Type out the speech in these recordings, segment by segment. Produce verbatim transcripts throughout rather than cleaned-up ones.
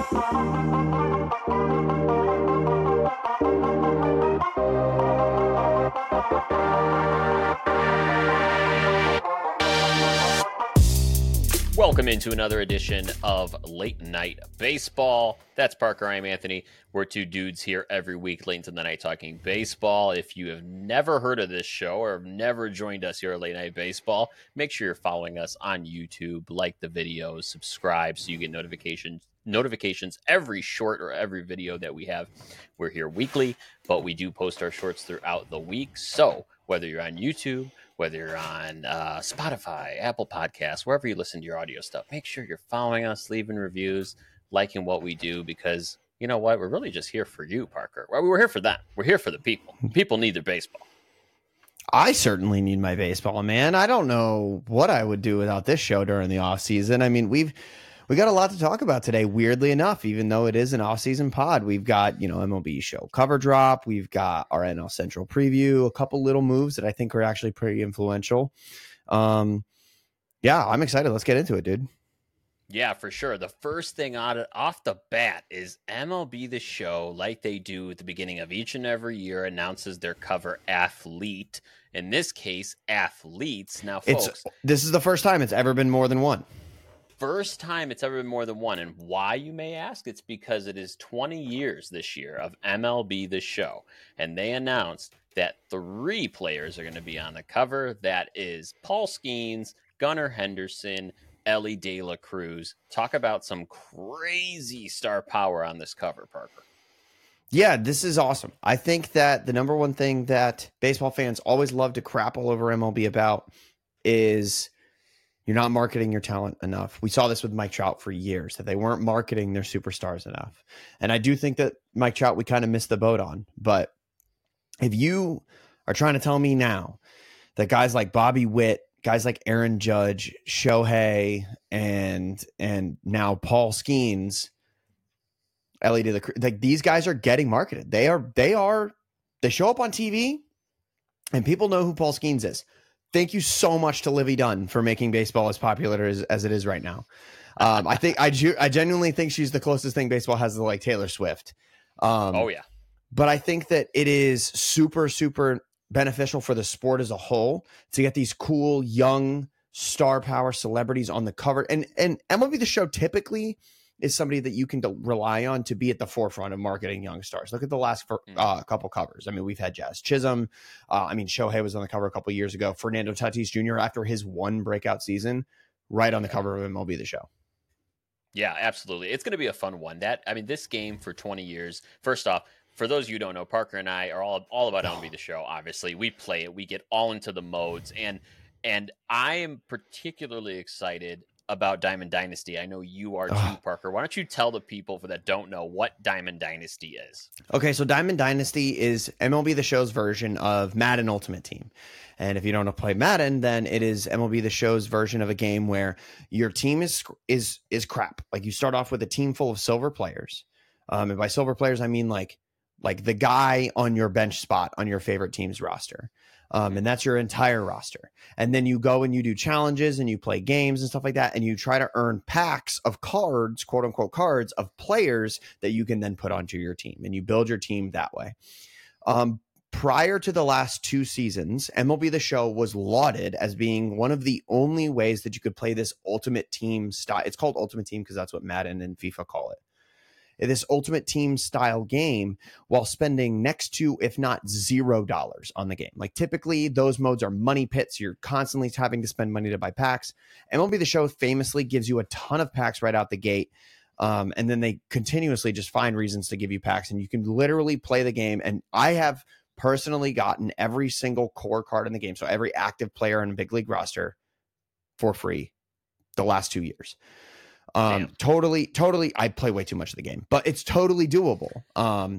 Welcome into another edition of Late Night Baseball. That's Parker. I'm Anthony. We're two dudes here every week late into the night talking baseball. If you have never heard of this show or have never joined us here at Late Night Baseball, make sure you're following us on YouTube, like the videos, subscribe so you get notifications notifications every short or every video that we have. We're here weekly, but we do post our shorts throughout the week. So whether you're on YouTube, whether you're on uh, Spotify, Apple Podcasts, wherever you listen to your audio stuff, make sure you're following us, leaving reviews, liking what we do, because you know what? We're really just here for you, Parker. Well, we're here for them. We're here for the people. People need their baseball. I certainly need my baseball, man. I don't know what I would do without this show during the off season. I mean, we've we got a lot to talk about today, weirdly enough, even though it is an off-season pod. We've got, you know, M L B show cover drop. We've got our N L Central preview, a couple little moves that I think are actually pretty influential. Um, yeah, I'm excited. Let's get into it, dude. Yeah, for sure. The first thing out of, off the bat is M L B The Show, like they do at the beginning of each and every year, announces their cover athlete. In this case, athletes. Now, folks, it's, this is the first time it's ever been more than one. First time it's ever been more than one. And why, you may ask? It's because it is twenty years this year of M L B The Show. And they announced that three players are going to be on the cover. That is Paul Skeens, Gunnar Henderson, Elly De La Cruz. Talk about some crazy star power on this cover, Parker. Yeah, this is awesome. I think that the number one thing that baseball fans always love to crap all over M L B about is you're not marketing your talent enough. We saw this with Mike Trout for years, that they weren't marketing their superstars enough. And I do think that Mike Trout, we kind of missed the boat on. But if you are trying to tell me now that guys like Bobby Witt, guys like Aaron Judge, Shohei, and and now Paul Skeens, Elly De La Cruz, like these guys are getting marketed. They are, they are, they show up on T V and people know who Paul Skeens is. Thank you so much to Livy Dunn for making baseball as popular as, as it is right now. Um, I think I, ju- I genuinely think she's the closest thing baseball has to like Taylor Swift. Um, oh yeah. But I think that it is super, super beneficial for the sport as a whole to get these cool, young star power celebrities on the cover. And, and M L B The Show typically is somebody that you can de- rely on to be at the forefront of marketing young stars. Look at the last for, uh, couple covers. I mean, we've had Jazz Chisholm. Uh, I mean, Shohei was on the cover a couple years ago. Fernando Tatis Junior after his one breakout season, right on the cover of M L B The Show. Yeah, absolutely. It's going to be a fun one. That I mean, this game for twenty years. First off, for those of you who don't know, Parker and I are all all about M L B The Show. Obviously, we play it. We get all into the modes, and and I am particularly excited about Diamond Dynasty. I know you are too, Ugh. Parker. Why don't you tell the people for that don't know what Diamond Dynasty is? Okay, so Diamond Dynasty is M L B The Show's version of Madden Ultimate Team. And if you don't know play Madden, then it is M L B The Show's version of a game where your team is is is crap. Like you start off with a team full of silver players. Um, and by silver players, I mean like like the guy on your bench spot on your favorite team's roster. Um, and that's your entire roster. And then you go and you do challenges and you play games and stuff like that. And you try to earn packs of cards, quote unquote cards of players that you can then put onto your team, and you build your team that way. Um, prior to the last two seasons, M L B The Show was lauded as being one of the only ways that you could play this ultimate team style. It's called Ultimate Team because that's what Madden and FIFA call it. This ultimate team style game while spending next to, if not zero dollars on the game. Like typically those modes are money pits. You're constantly having to spend money to buy packs. M L B The Show famously gives you a ton of packs right out the gate. Um, and then they continuously just find reasons to give you packs, and you can literally play the game. And I have personally gotten every single core card in the game. So every active player in a big league roster for free the last two years. Um, Damn. totally, totally. I play way too much of the game, but it's totally doable. Um,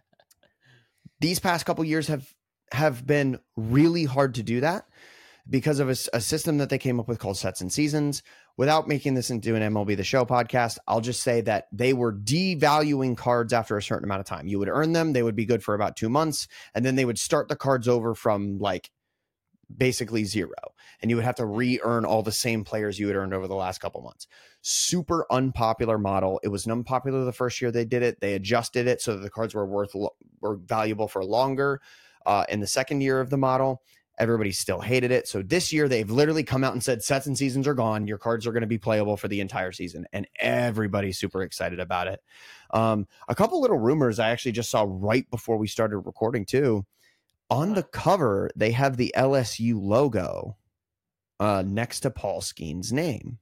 these past couple years have, have been really hard to do that because of a, a system that they came up with called sets and seasons. Without making this into an M L B The Show podcast, I'll just say that they were devaluing cards after a certain amount of time. You would earn them. They would be good for about two months. And then they would start the cards over from like basically zero. And you would have to re-earn all the same players you had earned over the last couple months. Super unpopular model. It was unpopular the first year they did it. They adjusted it so that the cards were worth were valuable for longer. Uh, in the second year of the model, everybody still hated it. So this year they've literally come out and said sets and seasons are gone. Your cards are going to be playable for the entire season. And everybody's super excited about it. Um, a couple little rumors I actually just saw right before we started recording too. On the cover, they have the L S U logo uh, next to Paul Skeen's name.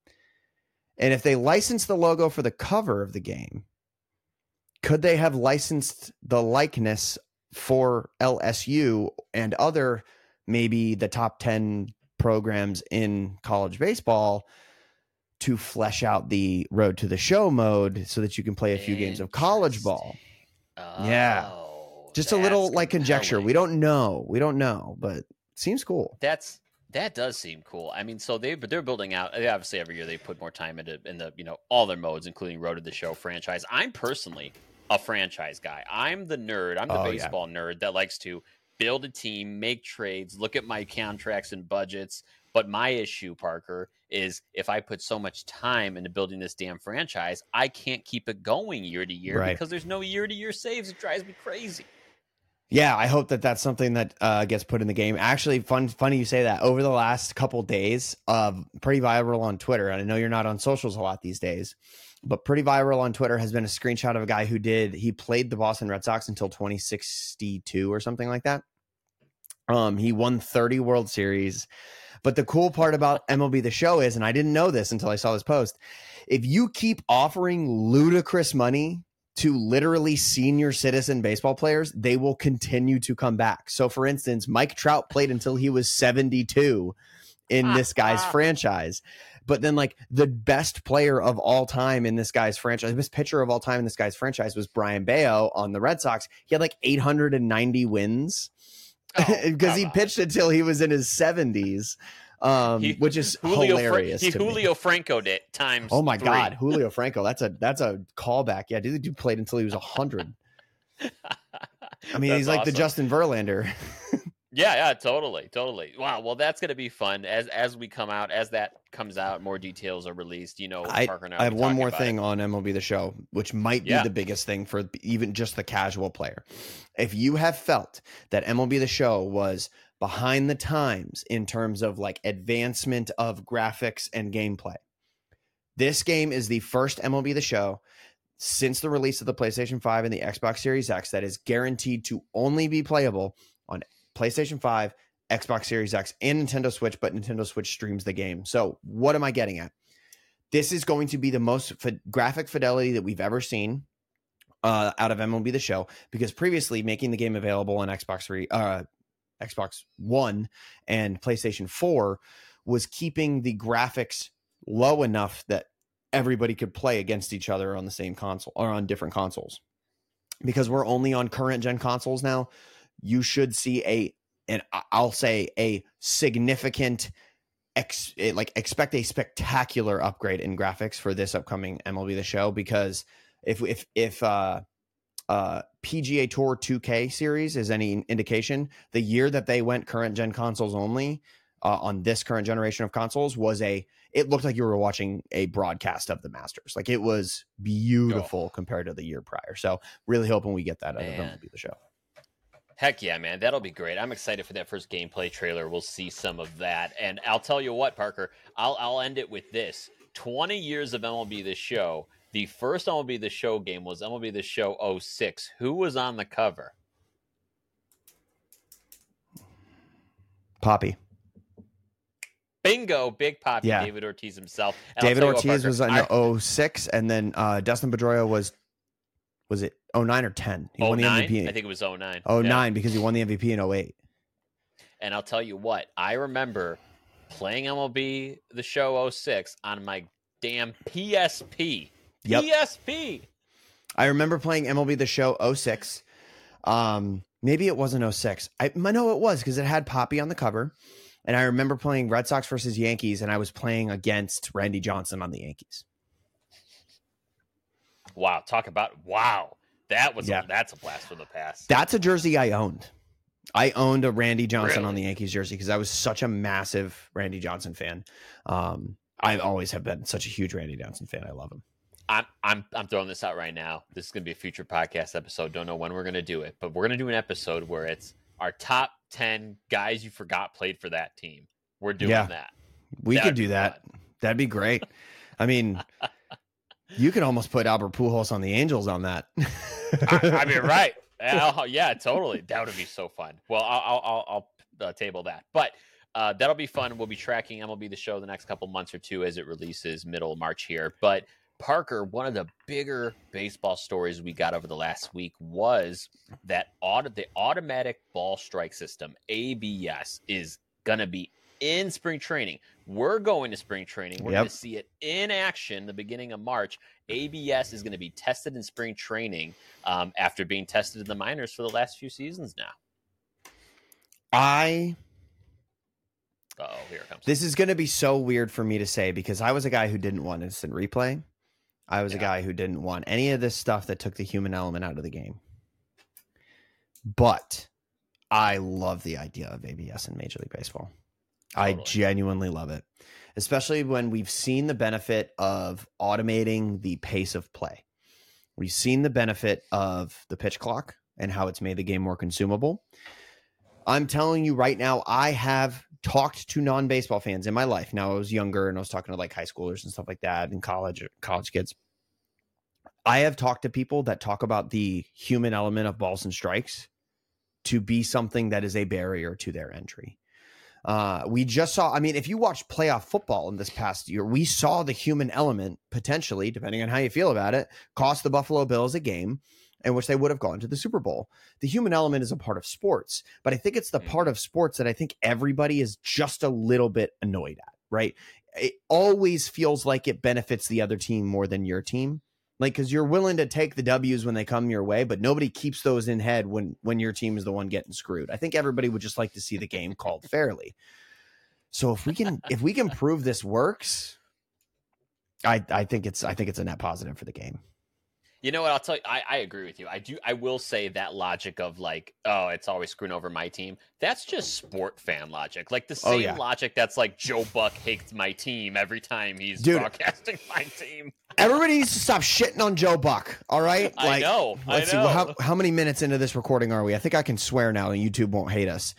And if they license the logo for the cover of the game, could they have licensed the likeness for L S U and other, maybe the top ten programs in college baseball, to flesh out the road to the show mode so that you can play a few games of college ball? Oh, yeah. Just a little like conjecture. We don't know. We don't know, but it seems cool. That's that does seem cool. I mean, so they but they're building out. Obviously, every year they put more time into in the you know all their modes, including Road to the Show franchise. I'm personally a franchise guy. I'm the nerd. I'm the oh, baseball yeah. nerd that likes to build a team, make trades, look at my contracts and budgets. But my issue, Parker, is if I put so much time into building this damn franchise, I can't keep it going year to year right. because there's no year to year saves. It drives me crazy. Yeah, I hope that that's something that uh, gets put in the game. Actually, fun, funny you say that. Over the last couple days, uh, pretty viral on Twitter, and I know you're not on socials a lot these days, but pretty viral on Twitter has been a screenshot of a guy who did, he played the Boston Red Sox until twenty sixty-two or something like that. Um, he won thirty World Series. But the cool part about M L B The Show is, and I didn't know this until I saw this post, if you keep offering ludicrous money to literally senior citizen baseball players, they will continue to come back. So, for instance, Mike Trout played until he was seventy-two in this guy's franchise. But then, like, the best player of all time in this guy's franchise, the best pitcher of all time in this guy's franchise was Brian Bayo on the Red Sox. He had like eight hundred ninety wins because oh, he pitched on. until he was in his seventies. Um, he, which is Julio hilarious. Fra- he to Julio me. Franco'd it times. Oh my three. God, Julio Franco. That's a that's a callback. Yeah, dude, dude played until he was a hundred. I mean, that's he's like awesome. the Justin Verlander. yeah, yeah, totally, totally. Wow. Well, that's gonna be fun as as we come out, as that comes out, more details are released. You know, I, Parker and I, I have one more thing it. on M L B The Show, which might be yeah. the biggest thing for even just the casual player. If you have felt that M L B The Show was behind the times in terms of like advancement of graphics and gameplay, this game is the first M L B The Show since the release of the PlayStation five and the Xbox Series X that is guaranteed to only be playable on PlayStation five, Xbox Series X, and Nintendo Switch, but Nintendo Switch streams the game. So what am I getting at? This is going to be the most f- graphic fidelity that we've ever seen uh, out of M L B The Show, because previously making the game available on Xbox three, uh, Xbox One and PlayStation four was keeping the graphics low enough that everybody could play against each other on the same console or on different consoles. Because we're only on current gen consoles now, you should see a, and I'll say a significant, ex, like expect a spectacular upgrade in graphics for this upcoming M L B The Show. Because if if if uh, uh, P G A Tour two K series is any indication, the year that they went current gen consoles only uh, on this current generation of consoles was a, it looked like you were watching a broadcast of the Masters. Like it was beautiful oh. compared to the year prior. So really hoping we get that out of M L B The Show. Heck yeah, man. That'll be great. I'm excited for that first gameplay trailer. We'll see some of that. And I'll tell you what, Parker, I'll I'll end it with this. twenty years of M L B The Show. The first M L B The Show game was M L B The Show oh six. Who was on the cover? Poppy. Bingo, Big Poppy, yeah. David Ortiz himself. And David Ortiz what, was in oh six, and then uh, Dustin Pedroia was, was it oh nine or ten? He won the M V P. I think it was oh nine. oh nine, yeah. Because he won the M V P in oh eight. And I'll tell you what, I remember playing M L B The Show oh six on my damn P S P. Yep. P S P. I remember playing M L B The Show oh six. Um, maybe it wasn't oh six. I know it was because it had Poppy on the cover. And I remember playing Red Sox versus Yankees, and I was playing against Randy Johnson on the Yankees. Wow. Talk about, wow. That was, yeah. a, that's a blast from the past. That's a jersey I owned. I owned a Randy Johnson Really? on the Yankees jersey because I was such a massive Randy Johnson fan. Um, I always have been such a huge Randy Johnson fan. I love him. I'm I'm I'm throwing this out right now. This is going to be a future podcast episode. Don't know when we're going to do it, but we're going to do an episode where it's our top ten guys you forgot played for that team. We're doing Yeah. that. We That'd could do be that. fun. That'd be great. I mean, you could almost put Albert Pujols on the Angels on that. I, I mean, right? Yeah, yeah, totally. That would be so fun. Well, I'll I'll, I'll uh, table that, but uh, that'll be fun. We'll be tracking M L B The Show the next couple months or two as it releases middle of March here. But Parker, one of the bigger baseball stories we got over the last week was that auto, the automatic ball strike system, A B S, is going to be in spring training. We're going to spring training. We're Yep. going to see it in action the beginning of March. A B S is going to be tested in spring training um, after being tested in the minors for the last few seasons now. I Uh-oh, here it comes. This is going to be so weird for me to say because I was a guy who didn't want instant replay. I was Yeah. a guy who didn't want any of this stuff that took the human element out of the game. But I love the idea of A B S in Major League Baseball. I Totally. genuinely love it, especially when we've seen the benefit of automating the pace of play. We've seen the benefit of the pitch clock and how it's made the game more consumable. I'm telling you right now, I have talked to non-baseball fans in my life. Now, I was younger and I was talking to like high schoolers and stuff like that and college college kids. I have talked to people that talk about the human element of balls and strikes to be something that is a barrier to their entry. Uh, we just saw, I mean, if you watch playoff football in this past year, we saw the human element potentially, depending on how you feel about it, cost the Buffalo Bills a game in which they would have gone to the Super Bowl. The human element is a part of sports, but I think it's the part of sports that I think everybody is just a little bit annoyed at, right? It always feels like it benefits the other team more than your team. Like, because you're willing to take the W's when they come your way, but nobody keeps those in head when when your team is the one getting screwed. I think everybody would just like to see the game called fairly. So if we can if we can prove this works, I I think it's I think it's a net positive for the game. You know what? I'll tell you. I, I agree with you. I do. I will say that logic of like, oh, it's always screwing over my team. That's just sport fan logic. Like the same Oh, yeah. logic that's like Joe Buck hates my team every time he's Dude. broadcasting my team. Everybody needs to stop shitting on Joe Buck. All right, I know. I Let's know. see how how many minutes into this recording are we? I think I can swear now, and YouTube won't hate us.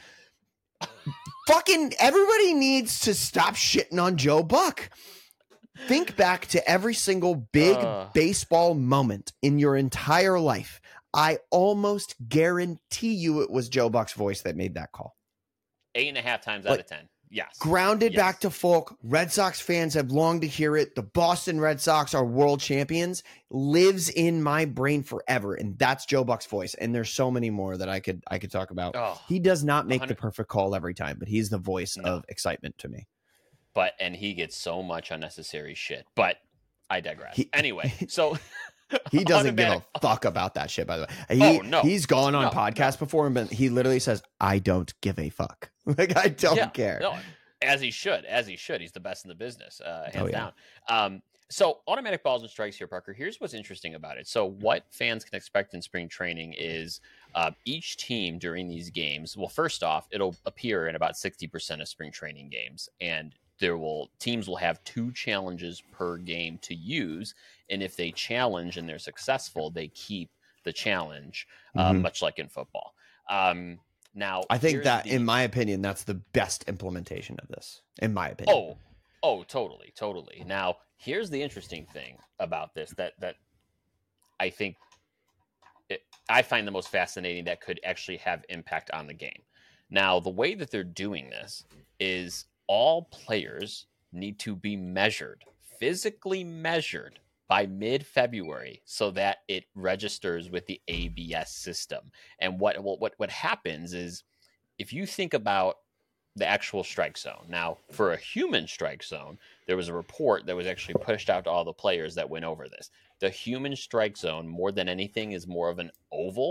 Fucking everybody needs to stop shitting on Joe Buck. Think back to every single big Uh. baseball moment in your entire life. I almost guarantee you it was Joe Buck's voice that made that call. Eight and a half times Like, out of ten. Yes. Grounded Yes. back to folk. Red Sox fans have longed to hear it. The Boston Red Sox are world champions. Lives in my brain forever, and that's Joe Buck's voice. And there's so many more that I could I could talk about. Oh, He does not make one the hundred perfect call every time, but he's the voice No. of excitement to me. but and he gets so much unnecessary shit. But I digress. He- anyway, so He doesn't give automatic- a fuck about that shit, by the way. He, Oh, no. He's gone on No, podcasts before, and but he literally says, I don't give a fuck. Like, I don't Yeah, care. No, as he should, as he should. He's the best in the business, uh, hands Oh, yeah. down. Um, so automatic balls and strikes here, Parker. Here's what's interesting about it. So what fans can expect in spring training is uh, each team during these games. Well, first off, it'll appear in about sixty percent of spring training games, and there will teams will have two challenges per game to use. And if they challenge and they're successful, they keep the challenge, uh, Mhm. much like in football. Um, now, I think here's that, the- in my opinion, that's the best implementation of this, in my opinion. Oh, oh, totally, totally. Now, here's the interesting thing about this that that I think it, I find the most fascinating that could actually have impact on the game. Now, the way that they're doing this is all players need to be measured, physically measured by mid-February so that it registers with the A B S system. And what what what happens is if you think about the actual strike zone. Now, for a human strike zone, there was a report that was actually pushed out to all the players that went over this. The human strike zone, more than anything, is more of an oval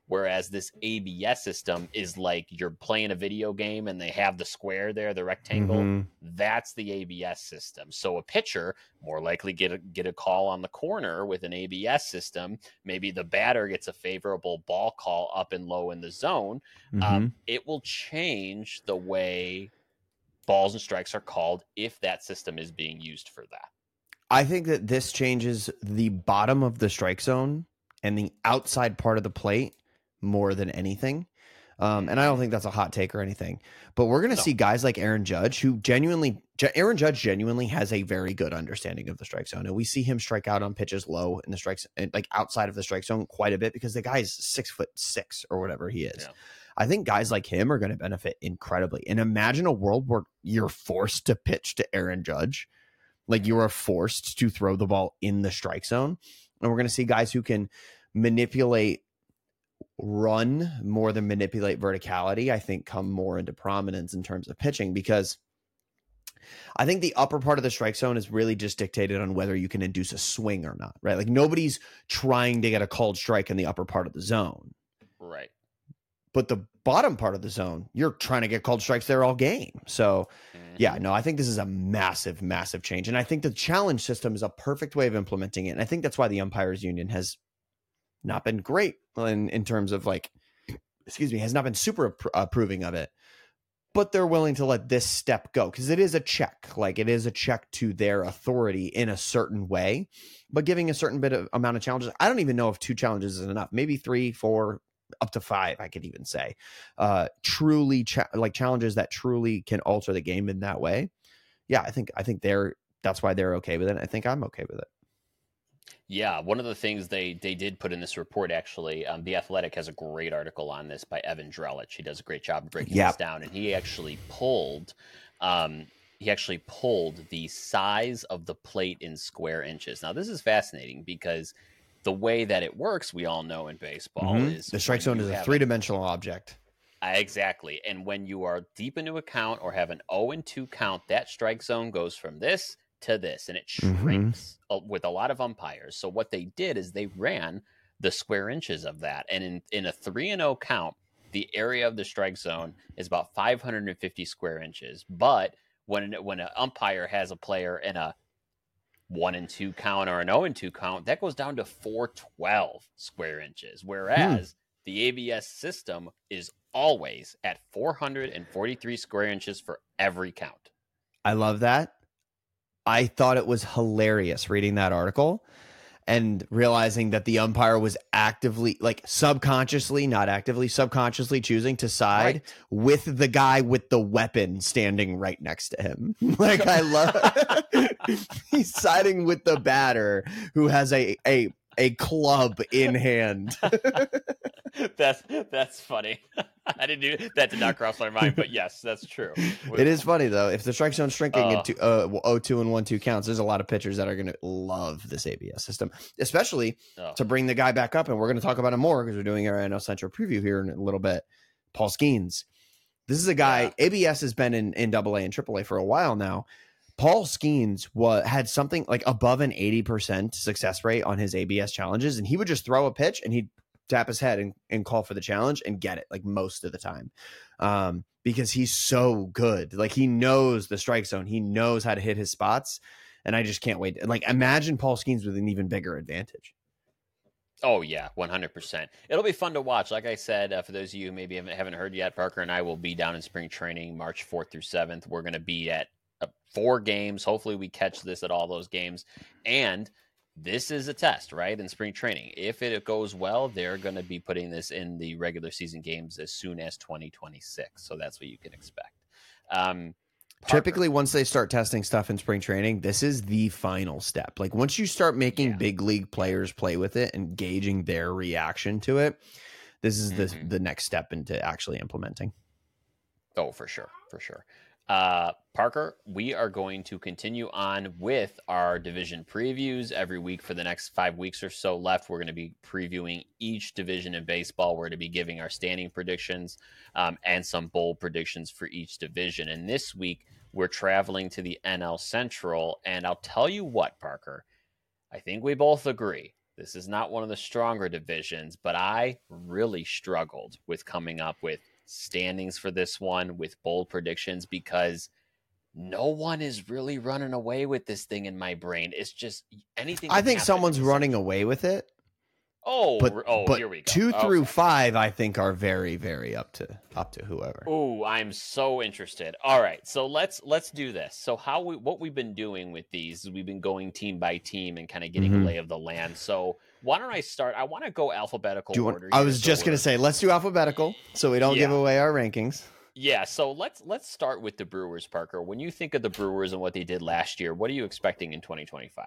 Whereas this A B S system is like you're playing a video game and they have the square there, the rectangle. Mm-hmm. That's the A B S system. So a pitcher more likely get a, get a call on the corner with an A B S system. Maybe the batter gets a favorable ball call up and low in the zone. Mm-hmm. Um, it will change the way balls and strikes are called if that system is being used for that. I think that this changes the bottom of the strike zone and the outside part of the plate more than anything. Um, and I don't think that's a hot take or anything, but we're going to no. see guys like Aaron Judge, who genuinely, Aaron Judge genuinely has a very good understanding of the strike zone. And we see him strike out on pitches low in the strikes, like outside of the strike zone quite a bit because the guy is six foot six or whatever he is. Yeah. I think guys like him are going to benefit incredibly. And imagine a world where you're forced to pitch to Aaron Judge. Like you are forced to throw the ball in the strike zone. And we're going to see guys who can manipulate run more than manipulate verticality, I think come more into prominence in terms of pitching, because I think the upper part of the strike zone is really just dictated on whether you can induce a swing or not, right? Like nobody's trying to get a called strike in the upper part of the zone. Right. But the bottom part of the zone, you're trying to get called strikes there all game. So mm-hmm. yeah, no, I think this is a massive, massive change. And I think the challenge system is a perfect way of implementing it. And I think that's why the umpires union has not been great in, in terms of like, excuse me, has not been super approving of it, but they're willing to let this step go because it is a check. Like it is a check to their authority in a certain way, but giving a certain bit of amount of challenges. I don't even know if two challenges is enough. Maybe three, four, up to five, I could even say, uh, truly cha- like challenges that truly can alter the game in that way. Yeah, I think I think they're that's why they're okay with it. I think I'm okay with it. Yeah, one of the things they they did put in this report, actually, um, The Athletic has a great article on this by Evan Drellich. He does a great job of breaking yep. this down, and he actually pulled, um, he actually pulled the size of the plate in square inches. Now, this is fascinating because the way that it works, we all know in baseball, mm-hmm. is the strike zone is a three-dimensional a, object. Uh, exactly, and when you are deep into a count or have an oh and two count, that strike zone goes from this to this, and it shrinks mm-hmm. with a lot of umpires. So what they did is they ran the square inches of that, and in, in a three and oh count, the area of the strike zone is about five hundred fifty square inches. But when when an umpire has a player in a one and two count or an oh and two count, that goes down to four twelve square inches, whereas hmm. the A B S system is always at four hundred forty-three square inches for every count. I love that. I thought it was hilarious reading that article and realizing that the umpire was actively, like subconsciously, not actively, subconsciously choosing to side right. with the guy with the weapon standing right next to him. Like I love he's siding with the batter who has a a a club in hand. that's that's funny. I didn't do that. Did not cross my mind, but yes, that's true. It is funny though. If the strike zone's shrinking uh, into uh, oh two and one two counts, there's a lot of pitchers that are going to love this A B S system, especially oh. to bring the guy back up. And we're going to talk about him more because we're doing our N L Central preview here in a little bit. Paul Skeens. This is a guy. Yeah. A B S has been in in Double A and Triple A for a while now. Paul Skeens was had something like above an eighty percent success rate on his A B S challenges, and he would just throw a pitch and he'd tap his head and, and call for the challenge and get it like most of the time um, because he's so good. Like he knows the strike zone. He knows how to hit his spots. And I just can't wait. Like imagine Paul Skeens with an even bigger advantage. Oh, yeah, one hundred percent. It'll be fun to watch. Like I said, uh, for those of you who maybe haven't, haven't heard yet, Parker and I will be down in spring training March fourth through seventh. We're going to be at uh, four games. Hopefully we catch this at all those games. And this is a test, right, in spring training. If it goes well, they're going to be putting this in the regular season games as soon as twenty twenty-six. So that's what you can expect. Um, Typically, once they start testing stuff in spring training, this is the final step. Like once you start making yeah. big league players play with it and gauging their reaction to it, this is the mm-hmm. the next step into actually implementing. Oh, for sure. For sure. Uh, Parker, we are going to continue on with our division previews every week for the next five weeks or so left. We're going to be previewing each division in baseball. We're going to be giving our standing predictions um, and some bold predictions for each division. And this week, we're traveling to the N L Central. And I'll tell you what, Parker, I think we both agree. This is not one of the stronger divisions, but I really struggled with coming up with standings for this one with bold predictions because no one is really running away with this thing in my brain. It's just anything. I think someone's running away with it. Oh, but, oh, but here we go. Two okay. through five, I think, are very, very up to up to whoever. Oh, I'm so interested. All right, so let's let's do this. So how we what we've been doing with these is we've been going team by team and kind of getting mm-hmm. a lay of the land. So why don't I start? I want to go alphabetical do order. Want, I was just going to say, let's do alphabetical so we don't yeah. give away our rankings. Yeah, so let's let's start with the Brewers, Parker. When you think of the Brewers and what they did last year, what are you expecting in twenty twenty-five?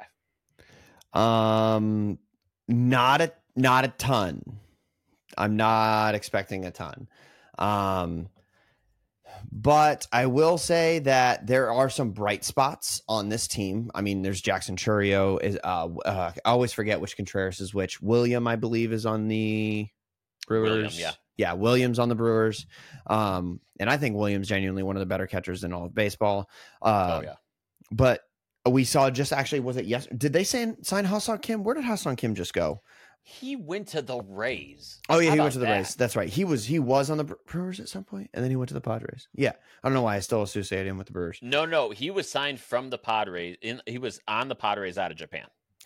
Um, not a not a ton. I'm not expecting a ton. Um, but I will say that there are some bright spots on this team. I mean, there's Jackson Chourio. Is uh, uh, I always forget which Contreras is which. William, I believe, is on the Brewers. William, yeah. Yeah, Williams on the Brewers. Um, and I think Williams genuinely one of the better catchers in all of baseball. Uh, oh, yeah. But we saw just actually, was it yes? Did they sign, sign Ha-Seong Kim? Where did Ha-Seong Kim just go? He went to the Rays. Oh, yeah, How he went to the that? Rays. That's right. He was he was on the Brewers at some point, and then he went to the Padres. Yeah. I don't know why I still associate him with the Brewers. No, no. He was signed from the Padres. In, he was on the Padres out of Japan.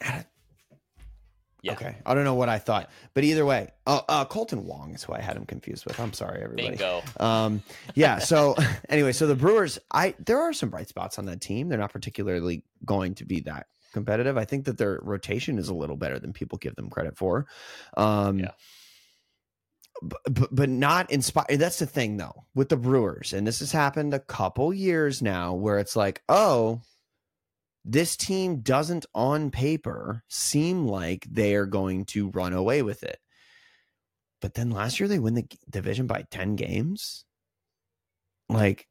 Yeah. Okay. I don't know what I thought, but either way, uh, uh, Colton Wong is who I had him confused with. I'm sorry, everybody. Bingo. Um, yeah. So anyway, so the Brewers, I there are some bright spots on that team. They're not particularly going to be that competitive. I think that their rotation is a little better than people give them credit for. Um, yeah. But, but, but not inspired. That's the thing, though, with the Brewers, and this has happened a couple years now, where it's like, oh. This team doesn't on paper seem like they are going to run away with it. But then last year they win the division by ten games. Like,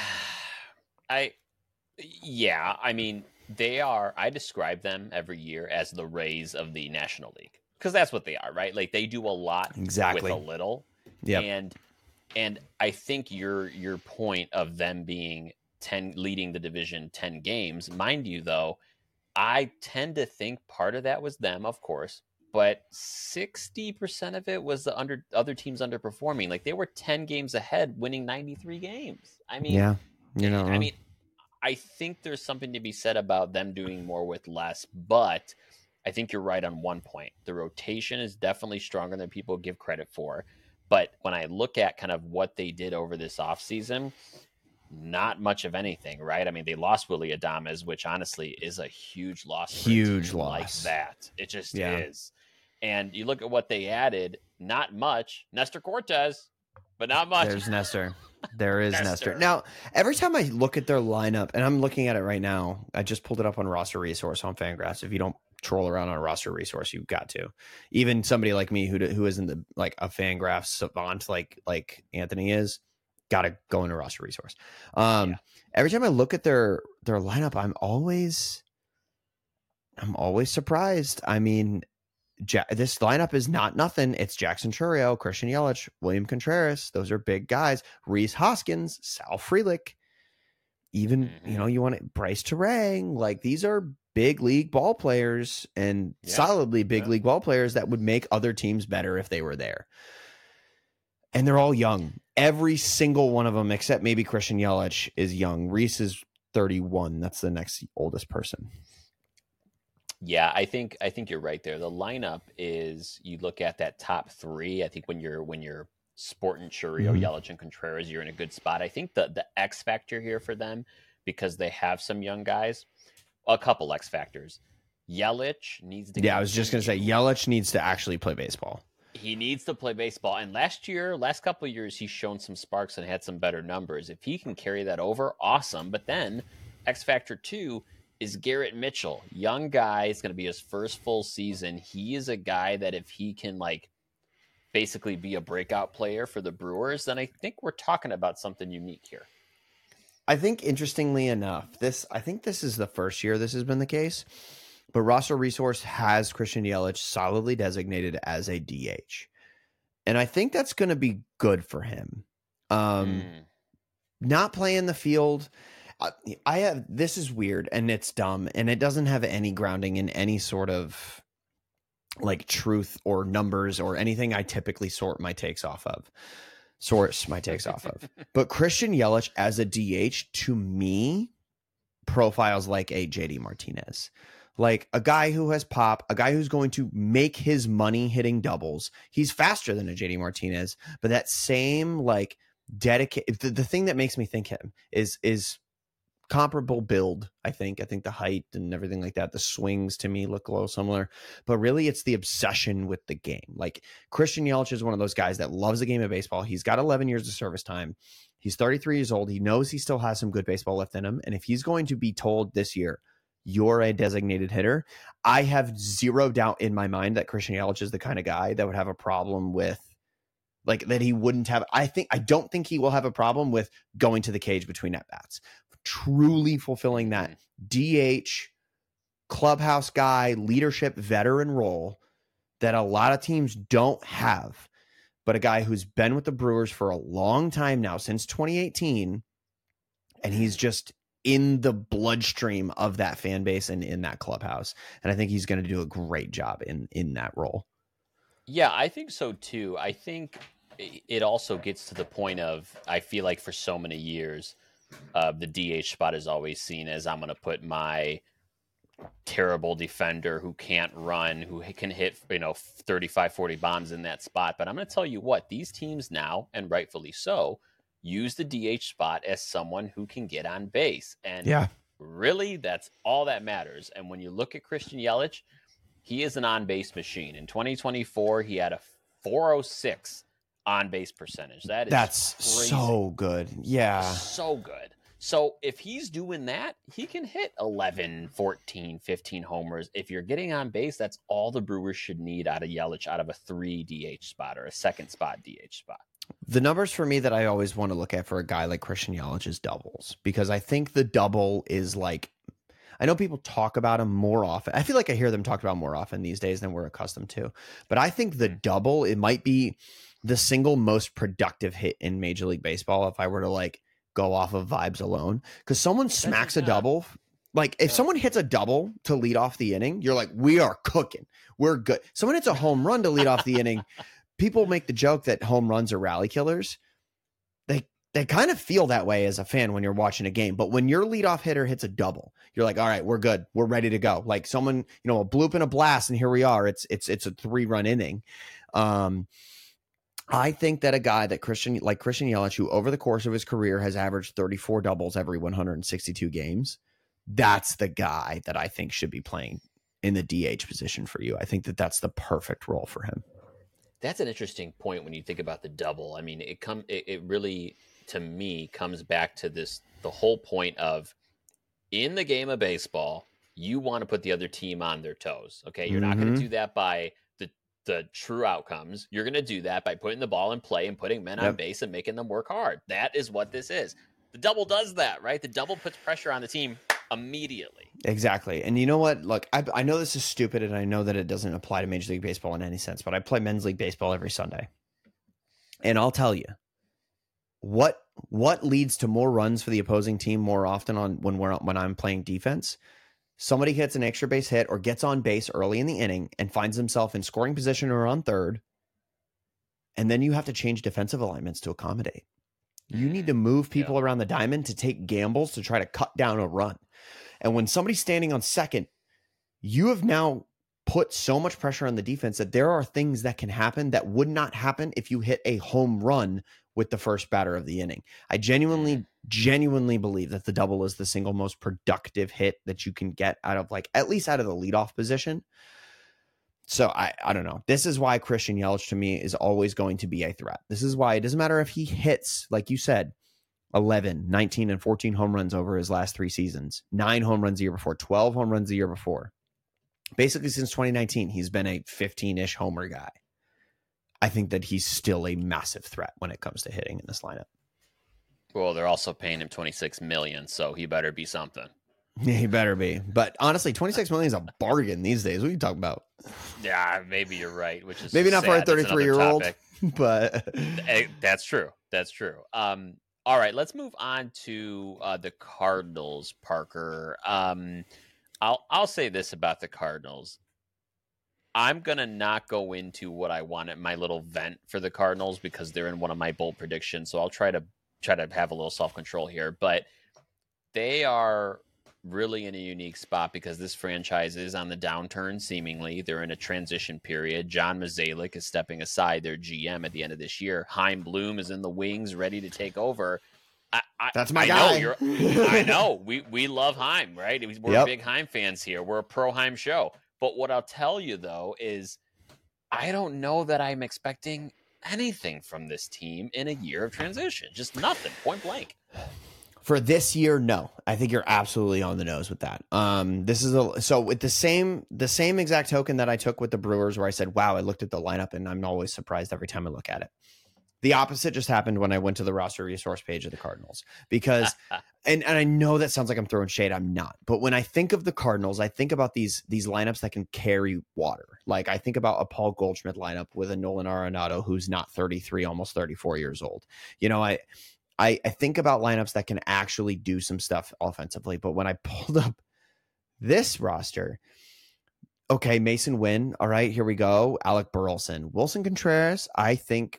I, yeah, I mean, they are, I describe them every year as the Rays of the National League because that's what they are, right? Like they do a lot exactly. with a little. Yeah. And, and I think your, your point of them being ten leading the division ten games. Mind you, though, I tend to think part of that was them, of course, but sixty percent of it was the under other teams underperforming. Like they were ten games ahead, winning ninety-three games. I mean, yeah, you know, I mean, I think there's something to be said about them doing more with less, but I think you're right on one point. The rotation is definitely stronger than people give credit for. But when I look at kind of what they did over this offseason, not much of anything, right? I mean, they lost Willy Adames, which honestly is a huge loss. Huge loss. Like that. It just yeah. is. And you look at what they added, not much. Nestor Cortez, but not much. There's Nestor. There is Nestor. Nestor. Now, every time I look at their lineup, and I'm looking at it right now, I just pulled it up on Roster Resource on Fangraphs. If you don't troll around on Roster Resource, you've got to. Even somebody like me who who isn't the like a Fangraphs savant like like Anthony is, got to go into Roster Resource. Um, yeah. Every time I look at their their lineup, I'm always I'm always surprised. I mean, ja- this lineup is not nothing. It's Jackson Chourio, Christian Yelich, William Contreras. Those are big guys. Rhys Hoskins, Sal Frelick. Even mm-hmm. you know you want it, Bryce Terang. Like these are big league ball players and yeah. solidly big yeah. league ball players that would make other teams better if they were there. And they're all young. Every single one of them, except maybe Christian Yelich, is young. Rhys is thirty-one. That's the next oldest person. Yeah, I think I think you're right there. The lineup is you look at that top three. I think when you're when you're sporting Chourio, mm-hmm. Yelich, and Contreras, you're in a good spot. I think the the X factor here for them, because they have some young guys, a couple X factors. Yelich needs to. Yeah, I was just gonna say Yelich needs to actually play baseball. He needs to play baseball. And last year, last couple of years, he's shown some sparks and had some better numbers. If he can carry that over, awesome. But then X Factor two is Garrett Mitchell. Young guy. It's going to be his first full season. He is a guy that if he can like basically be a breakout player for the Brewers, then I think we're talking about something unique here. I think interestingly enough, this I think this is the first year this has been the case. But Roster Resource has Christian Yelich solidly designated as a D H. And I think that's going to be good for him. Um, mm. Not playing the field. I, I have, this is weird and it's dumb and it doesn't have any grounding in any sort of like truth or numbers or anything I typically sort my takes off of. Source my takes off of. But Christian Yelich as a D H, to me, profiles like a J D Martinez. Like a guy who has pop, a guy who's going to make his money hitting doubles. He's faster than a J D Martinez, but that same like dedicated, the, the thing that makes me think him is is comparable build. I think I think the height and everything like that, the swings to me look a little similar, but really it's the obsession with the game. Like Christian Yelich is one of those guys that loves the game of baseball. He's got eleven years of service time. He's thirty-three years old. He knows he still has some good baseball left in him, and if he's going to be told this year, you're a designated hitter, I have zero doubt in my mind that Christian Yelich is the kind of guy that would have a problem with, like, that he wouldn't have. I think I don't think he will have a problem with going to the cage between at bats. Truly fulfilling that D H clubhouse guy, leadership veteran role that a lot of teams don't have, but a guy who's been with the Brewers for a long time now, since twenty eighteen, and he's just in the bloodstream of that fan base and in that clubhouse. And I think he's going to do a great job in, in that role. Yeah, I think so too. I think it also gets to the point of, I feel like for so many years, Uh, the D H spot is always seen as, I'm going to put my terrible defender who can't run, who can hit, you know, thirty-five, forty bombs in that spot. But I'm going to tell you what, these teams now, and rightfully so, use the D H spot as someone who can get on base. And yeah, really, that's all that matters. And when you look at Christian Yelich, he is an on-base machine. In twenty twenty-four, he had a four oh six on-base percentage. That is that's crazy. So good. Yeah. So good. So if he's doing that, he can hit eleven, fourteen, fifteen homers. If you're getting on base, that's all the Brewers should need out of Yelich, out of a three D H spot or a second spot D H spot. The numbers for me that I always want to look at for a guy like Christian Yelich is doubles, because I think the double is like, I know people talk about him more often. I feel like I hear them talked about more often these days than we're accustomed to. But I think the double, it might be the single most productive hit in Major League Baseball if I were to like go off of vibes alone. Because someone smacks a double, like if someone hits a double to lead off the inning, you're like, we are cooking. We're good. Someone hits a home run to lead off the inning. People make the joke that home runs are rally killers. They they kind of feel that way as a fan when you're watching a game. But when your leadoff hitter hits a double, you're like, all right, we're good. We're ready to go. Like someone, you know, a bloop and a blast, and here we are. It's it's it's a three run inning. Um, I think that a guy that Christian, like Christian Yelich, who over the course of his career has averaged thirty-four doubles every one hundred sixty-two games, that's the guy that I think should be playing in the D H position for you. I think that that's the perfect role for him. That's an interesting point when you think about the double. I mean, it come it, it really, to me, comes back to this, the whole point of, in the game of baseball, you want to put the other team on their toes. Okay. You're mm-hmm. not going to do that by the, the true outcomes. You're going to do that by putting the ball in play and putting men yep. on base and making them work hard. That is what this is. The double does that, right? The double puts pressure on the team immediately. Exactly. And you know what? Look, I, I know this is stupid, and I know that it doesn't apply to Major League Baseball in any sense, but I play men's league baseball every Sunday. And I'll tell you, what what leads to more runs for the opposing team more often on when we're when I'm playing defense? Somebody hits an extra base hit or gets on base early in the inning and finds himself in scoring position or on third, and then you have to change defensive alignments to accommodate. You need to move people yeah. around the diamond to take gambles to try to cut down a run. And when somebody's standing on second, you have now put so much pressure on the defense that there are things that can happen that would not happen if you hit a home run with the first batter of the inning. I genuinely, genuinely believe that the double is the single most productive hit that you can get out of, like, at least out of the leadoff position. So I, I don't know. This is why Christian Yelich to me is always going to be a threat. This is why it doesn't matter if he hits, like you said, eleven, nineteen, and fourteen home runs over his last three seasons, nine home runs a year before, twelve home runs a year before. Basically since twenty nineteen, he's been a fifteen-ish homer guy. I think that he's still a massive threat when it comes to hitting in this lineup. Well, they're also paying him twenty-six million dollars, so he better be something. Yeah, he better be. But honestly, twenty-six million dollars is a bargain these days. What are you talking about? Yeah, maybe you're right. Which is maybe not sad. for a thirty-three-year-old, but that's true. That's true. Um, all right, let's move on to uh, the Cardinals, Parker. Um, I'll I'll say this about the Cardinals. I'm going to not go into what I wanted, my little vent for the Cardinals, because they're in one of my bold predictions. So I'll try to try to have a little self-control here. But they are really in a unique spot because this franchise is on the downturn, seemingly. They're in a transition period. John Mozeliak is stepping aside, their G M, at the end of this year. Chaim Bloom is in the wings, ready to take over. I, I, That's my I guy. Know you're, I know. We, we love Chaim, right? We're Yep. big Chaim fans here. We're a pro-Chaim show. But what I'll tell you, though, is I don't know that I'm expecting anything from this team in a year of transition. Just nothing, point blank. For this year, no. I think you're absolutely on the nose with that. Um, this is a so with the same the same exact token that I took with the Brewers, where I said, "Wow, I looked at the lineup and I'm always surprised every time I look at it." The opposite just happened when I went to the roster resource page of the Cardinals, because, and, and I know that sounds like I'm throwing shade. I'm not. But when I think of the Cardinals, I think about these these lineups that can carry water. Like I think about a Paul Goldschmidt lineup with a Nolan Arenado who's not thirty-three, almost thirty-four years old. You know, I. I, I think about lineups that can actually do some stuff offensively. But when I pulled up this roster, okay, Mason Wynn. All right, here we go. Alec Burleson. Wilson Contreras, I think,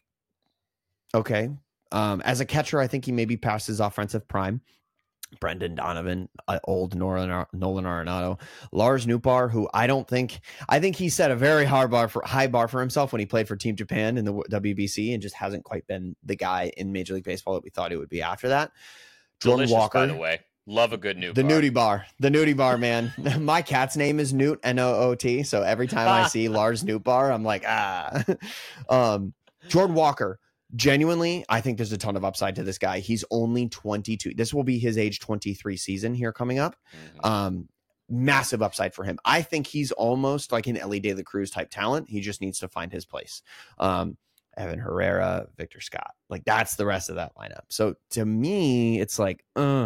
okay. Um, as a catcher, I think he maybe passed his offensive prime. Brendan Donovan, uh, old Nolan, Nolan Arenado, Lars Nootbaar, who I don't think, I think he set a very hard bar for high bar for himself when he played for Team Japan in the W B C and just hasn't quite been the guy in Major League Baseball that we thought he would be after that. Jordan Delicious, Walker, by the way, love a good Noot the bar. Nudie Bar, the Nudie Bar, man. My cat's name is Newt, N O O T. So every time I see Lars Nootbaar, I'm like, ah. um, Jordan Walker. Genuinely, I think there's a ton of upside to this guy. He's only twenty-two. This will be his age twenty-three season here coming up. Mm-hmm. Um, massive upside for him. I think he's almost like an Ellie De La Cruz type talent. He just needs to find his place. Um, Evan Herrera, Victor Scott, like that's the rest of that lineup. So to me, it's like, uh,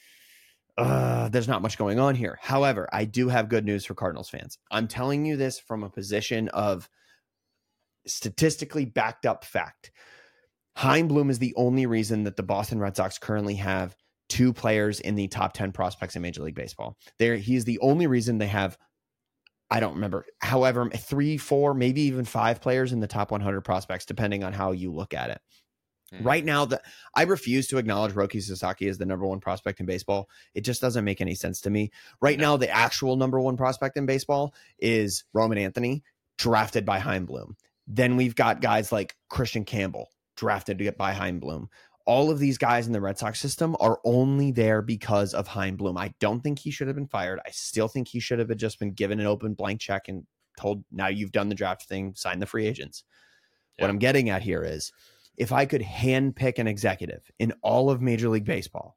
uh, there's not much going on here. However, I do have good news for Cardinals fans. I'm telling you this from a position of statistically backed up fact. Chaim Bloom is the only reason that the Boston Red Sox currently have two players in the top ten prospects in Major League Baseball. There, he is the only reason they have, I don't remember, however, three, four, maybe even five players in the top one hundred prospects, depending on how you look at it. Mm-hmm. Right now, the, I refuse to acknowledge Roki Sasaki as the number one prospect in baseball. It just doesn't make any sense to me. Right no. now, the actual number one prospect in baseball is Roman Anthony, drafted by Chaim Bloom. Then we've got guys like Christian Campbell, drafted to get by Chaim Bloom. All of these guys in the Red Sox system are only there because of Chaim Bloom. I don't think he should have been fired. I still think he should have just been given an open blank check and told, now you've done the draft thing, sign the free agents. Yeah. What I'm getting at here is, if I could handpick an executive in all of Major League Baseball,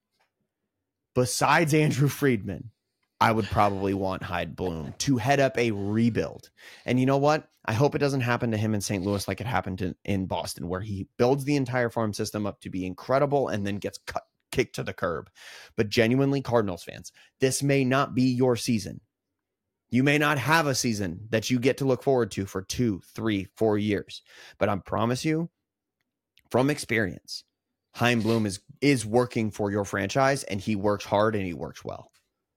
besides Andrew Friedman, I would probably want Chaim Bloom to head up a rebuild. And you know what? I hope it doesn't happen to him in Saint Louis like it happened to, in Boston, where he builds the entire farm system up to be incredible and then gets cut, kicked to the curb. But genuinely, Cardinals fans, this may not be your season. You may not have a season that you get to look forward to for two, three, four years. But I promise you, from experience, Chaim Bloom is is working for your franchise, and he works hard and he works well.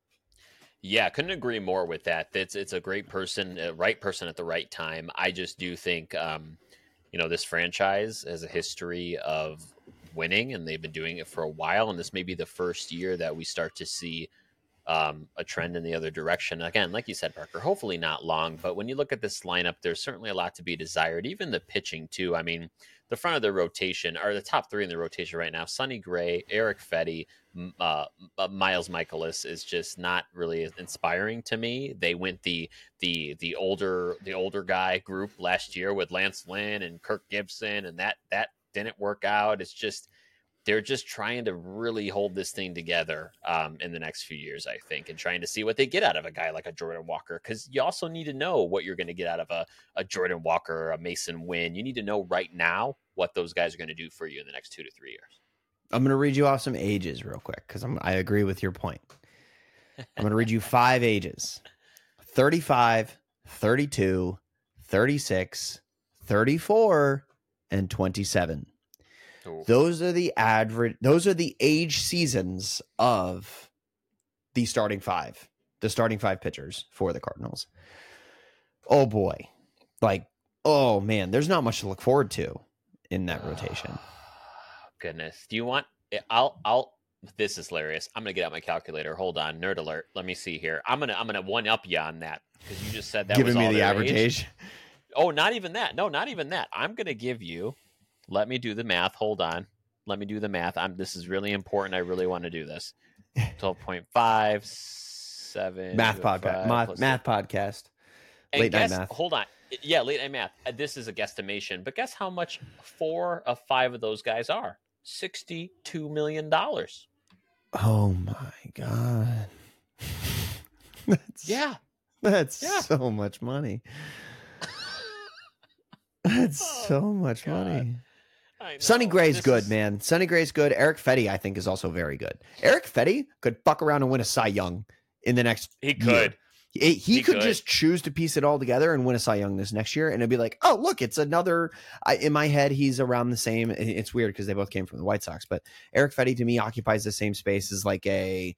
Yeah, couldn't agree more with that. It's it's a great person, a right person at the right time. I just do think, um, you know, this franchise has a history of winning, and they've been doing it for a while. And this may be the first year that we start to see um, a trend in the other direction. Again, like you said, Parker, hopefully not long. But when you look at this lineup, there's certainly a lot to be desired. Even the pitching, too. I mean, the front of the rotation, or the top three in the rotation right now, Sonny Gray, Eric Fetty, uh, Miles Michaelis is just not really inspiring to me. They went the the the older the older guy group last year with Lance Lynn and Kirk Gibson, and that that didn't work out. It's just they're just trying to really hold this thing together um, in the next few years, I think, and trying to see what they get out of a guy like a Jordan Walker, because you also need to know what you're going to get out of a, a Jordan Walker or a Mason Wynn. You need to know right now what those guys are going to do for you in the next two to three years. I'm going to read you off some ages real quick, because I'm I agree with your point. I'm going to read you five ages: thirty-five, thirty-two, thirty-six, thirty-four, and twenty-seven. Ooh. Those are the average. Those are the age seasons of the starting five, the starting five pitchers for the Cardinals. Oh boy. Like, oh man, there's not much to look forward to in that rotation. Goodness. Do you want I'll I'll this is hilarious. I'm gonna get out my calculator. Hold on. Nerd alert. Let me see here. I'm gonna I'm gonna one up you on that because you just said that giving was me all the their average age. age. Oh, not even that. No, not even that. I'm gonna give you. Let me do the math. Hold on. Let me do the math. I'm. This is really important. I really want to do this. Twelve point five seven Math podcast. Math, math podcast. And Late guess, night math. Hold on. Yeah, late night math. This is a guesstimation, but guess how much four of five of those guys are? Sixty-two million dollars. Oh my god. That's, Yeah, that's yeah. so much money. That's Oh, so much God. money. I know. Sonny Gray's This good, is- man. Sonny Gray's good. Eric Fetty, I think, is also very good. Eric Fetty could fuck around and win a Cy Young in the next He year. could. He, he, He could, could. just choose to piece it all together and win a Cy Young this next year, and it'd be like, oh, look, it's another. I, in my head, he's around the same. It's weird because they both came from the White Sox, but Eric Fetty to me occupies the same space as like a.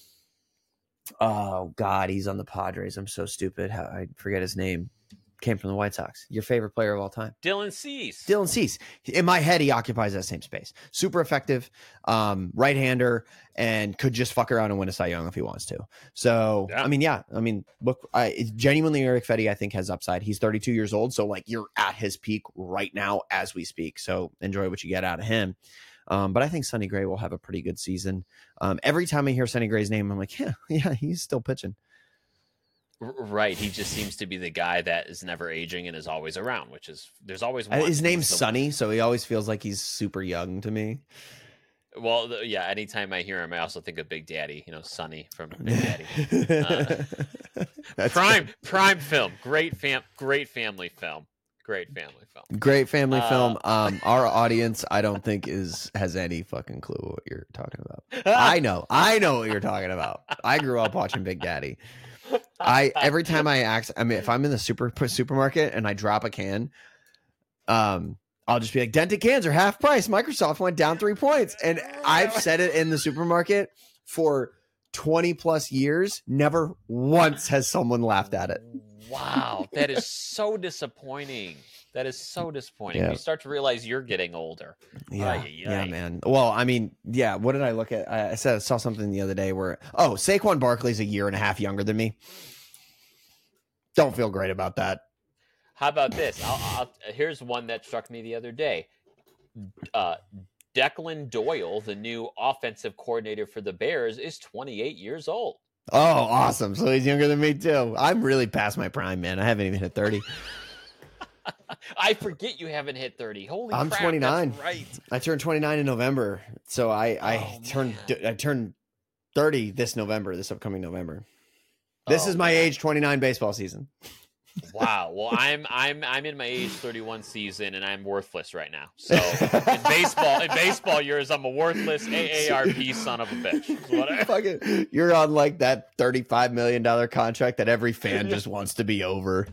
Oh God, he's on the Padres. I'm so stupid. How I forget his name. Came from the White Sox. Your favorite player of all time. Dylan Cease. Dylan Cease. In my head, he occupies that same space. Super effective, um, right-hander, and could just fuck around and win a Cy Young if he wants to. So, Yeah. I mean, yeah. I mean, look, I, it's genuinely Eric Fetty, I think, has upside. He's thirty-two years old, so, like, you're at his peak right now as we speak. So, enjoy what you get out of him. Um, but I think Sonny Gray will have a pretty good season. Um, every time I hear Sonny Gray's name, I'm like, yeah, yeah, he's still pitching. R- Right. He just seems to be the guy that is never aging and is always around, which is there's always one. Uh, His name's He's the- Sonny, so he always feels like he's super young to me. Well, the- yeah. Anytime I hear him, I also think of Big Daddy. You know, Sonny from Big Daddy. Uh, That's prime prime film. Great fam. Great family film. Great family film. great family Uh, film. Um, our audience, I don't think is has any fucking clue what you're talking about. I know, I know what you're talking about. I grew up watching Big Daddy. I every time I ask, I mean, if I'm in the super supermarket and I drop a can, um, I'll just be like, dented cans are half price. Microsoft went down three points, and I've said it in the supermarket for twenty plus years. Never once has someone laughed at it. Wow, that is so disappointing. That is so disappointing. Yeah. You start to realize you're getting older. Yeah, Ay, ay, yeah, ay. man. Well, I mean, yeah. What did I look at? I I said I saw something the other day where oh, Saquon Barkley's a year and a half younger than me. Don't feel great about that. How about this? I'll, I'll, here's one that struck me the other day. Uh, Declan Doyle, the new offensive coordinator for the Bears, is twenty-eight years old. Oh, awesome! So he's younger than me too. I'm really past my prime, man. I haven't even hit thirty. I forget you haven't hit thirty. Holy I'm crap, twenty-nine. That's right. I turned twenty-nine in November, so I I Oh, turned man. I turned thirty this November, this upcoming November. This Oh, is my man. age twenty-nine baseball season. Wow. Well, I'm I'm I'm in my age thirty-one season, and I'm worthless right now. So in baseball, in baseball years, I'm a worthless A A R P son of a bitch. Is what I- Fucking, you're on like that thirty-five million dollar contract that every fan just wants to be over.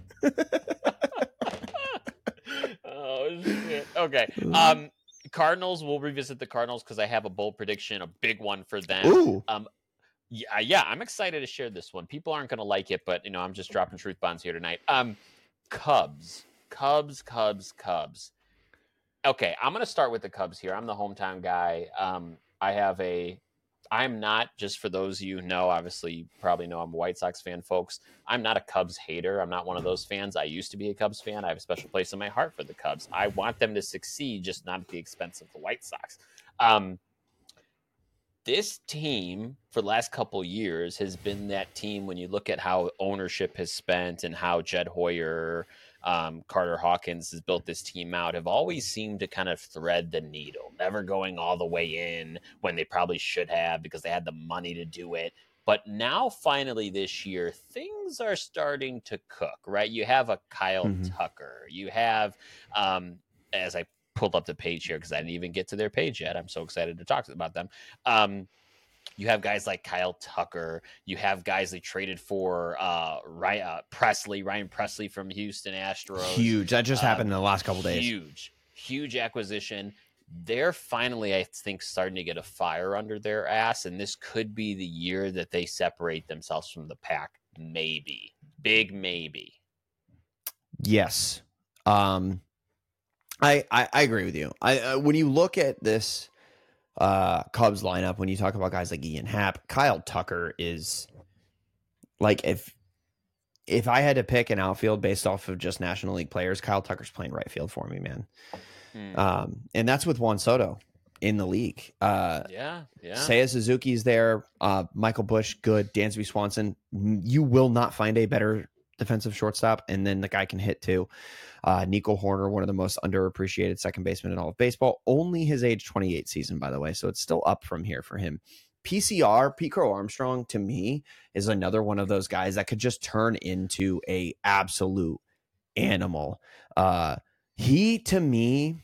Oh shit. Okay. Um, Cardinals. We'll revisit the Cardinals because I have a bold prediction, a big one for them. Ooh, Yeah, yeah, I'm excited to share this one. People aren't going to like it, but you know, I'm just dropping truth bombs here tonight. Um, Cubs, Cubs, Cubs, Cubs. Okay, I'm going to start with the Cubs here. I'm the hometown guy. Um, I have a. I'm not, just for those of you who know, obviously you probably know I'm a White Sox fan, folks. I'm not a Cubs hater. I'm not one of those fans. I used to be a Cubs fan. I have a special place in my heart for the Cubs. I want them to succeed, just not at the expense of the White Sox. Um, this team for the last couple years has been that team when you look at how ownership has spent and how Jed Hoyer, um, Carter Hawkins has built this team out, have always seemed to kind of thread the needle, never going all the way in when they probably should have because they had the money to do it. But now finally this year, things are starting to cook, right? You have a Kyle Mhm. Tucker. You have, um, as I pulled up the page here because I didn't even get to their page yet. I'm so excited to talk about them. Um, you have guys like Kyle Tucker. You have guys they traded for uh, Ryan, uh, Presley, Ryan Presley from Houston Astros. huge. That just Um, happened in the last couple days. Huge, huge acquisition. They're finally, I think, starting to get a fire under their ass, and this could be the year that they separate themselves from the pack. Maybe. Big maybe. Yes. Um, I, I, I agree with you. I uh, when you look at this uh, Cubs lineup, when you talk about guys like Ian Happ, Kyle Tucker is like if if I had to pick an outfield based off of just National League players, Kyle Tucker's playing right field for me, man. Hmm. Um, and that's with Juan Soto in the league. Uh, yeah, yeah. Seiya Suzuki's there. Uh, Michael Busch, good. Dansby Swanson. You will not find a better defensive shortstop, and then the guy can hit too. Uh, Nico Horner, one of the most underappreciated second basemen in all of baseball. Only his age twenty-eight season, by the way, so it's still up from here for him. P C R, Pete Crow Armstrong, to me, is another one of those guys that could just turn into a absolute animal. Uh, he, to me,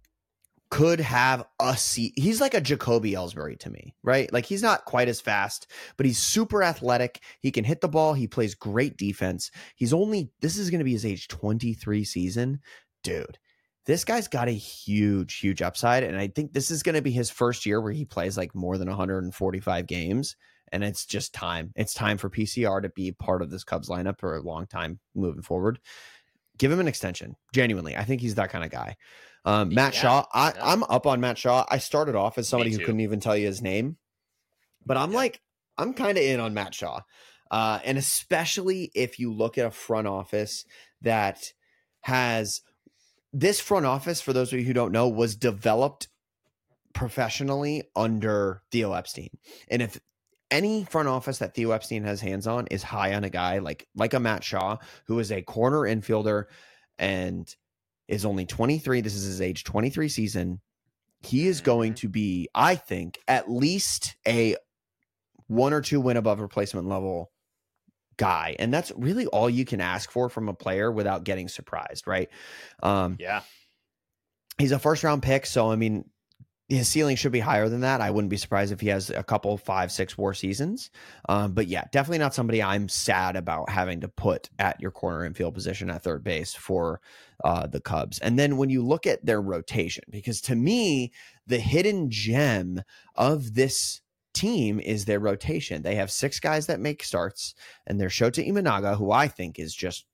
could have a seat. He's like a Jacoby Ellsbury to me, right? Like he's not quite as fast, but he's super athletic. He can hit the ball. He plays great defense. He's only, this is going to be his age twenty-three season. Dude, this guy's got a huge, huge upside. And I think this is going to be his first year where he plays like more than one hundred forty-five games. And it's just time. It's time for P C R to be part of this Cubs lineup for a long time moving forward. Give him an extension. Genuinely. I think he's that kind of guy. Um, Matt yeah, Shaw, I, yeah. I'm up on Matt Shaw. I started off as somebody who couldn't even tell you his name, but I'm yeah. like, I'm kind of in on Matt Shaw. Uh, and especially if you look at a front office that has this front office, for those of you who don't know, was developed professionally under Theo Epstein. And if any front office that Theo Epstein has hands on is high on a guy like, like a Matt Shaw, who is a corner infielder and is only twenty-three. This is his age twenty-three season. He is going to be, I think, at least a one or two win above replacement level guy. And that's really all you can ask for from a player without getting surprised, right? Um, yeah. He's a first round pick. So, I mean, his ceiling should be higher than that. I wouldn't be surprised if he has a couple, five, six war seasons. Um, but yeah, definitely not somebody I'm sad about having to put at your corner infield position at third base for uh, the Cubs. And then when you look at their rotation, because to me, the hidden gem of this team is their rotation. They have six guys that make starts, and they're Shota Imanaga, who I think is just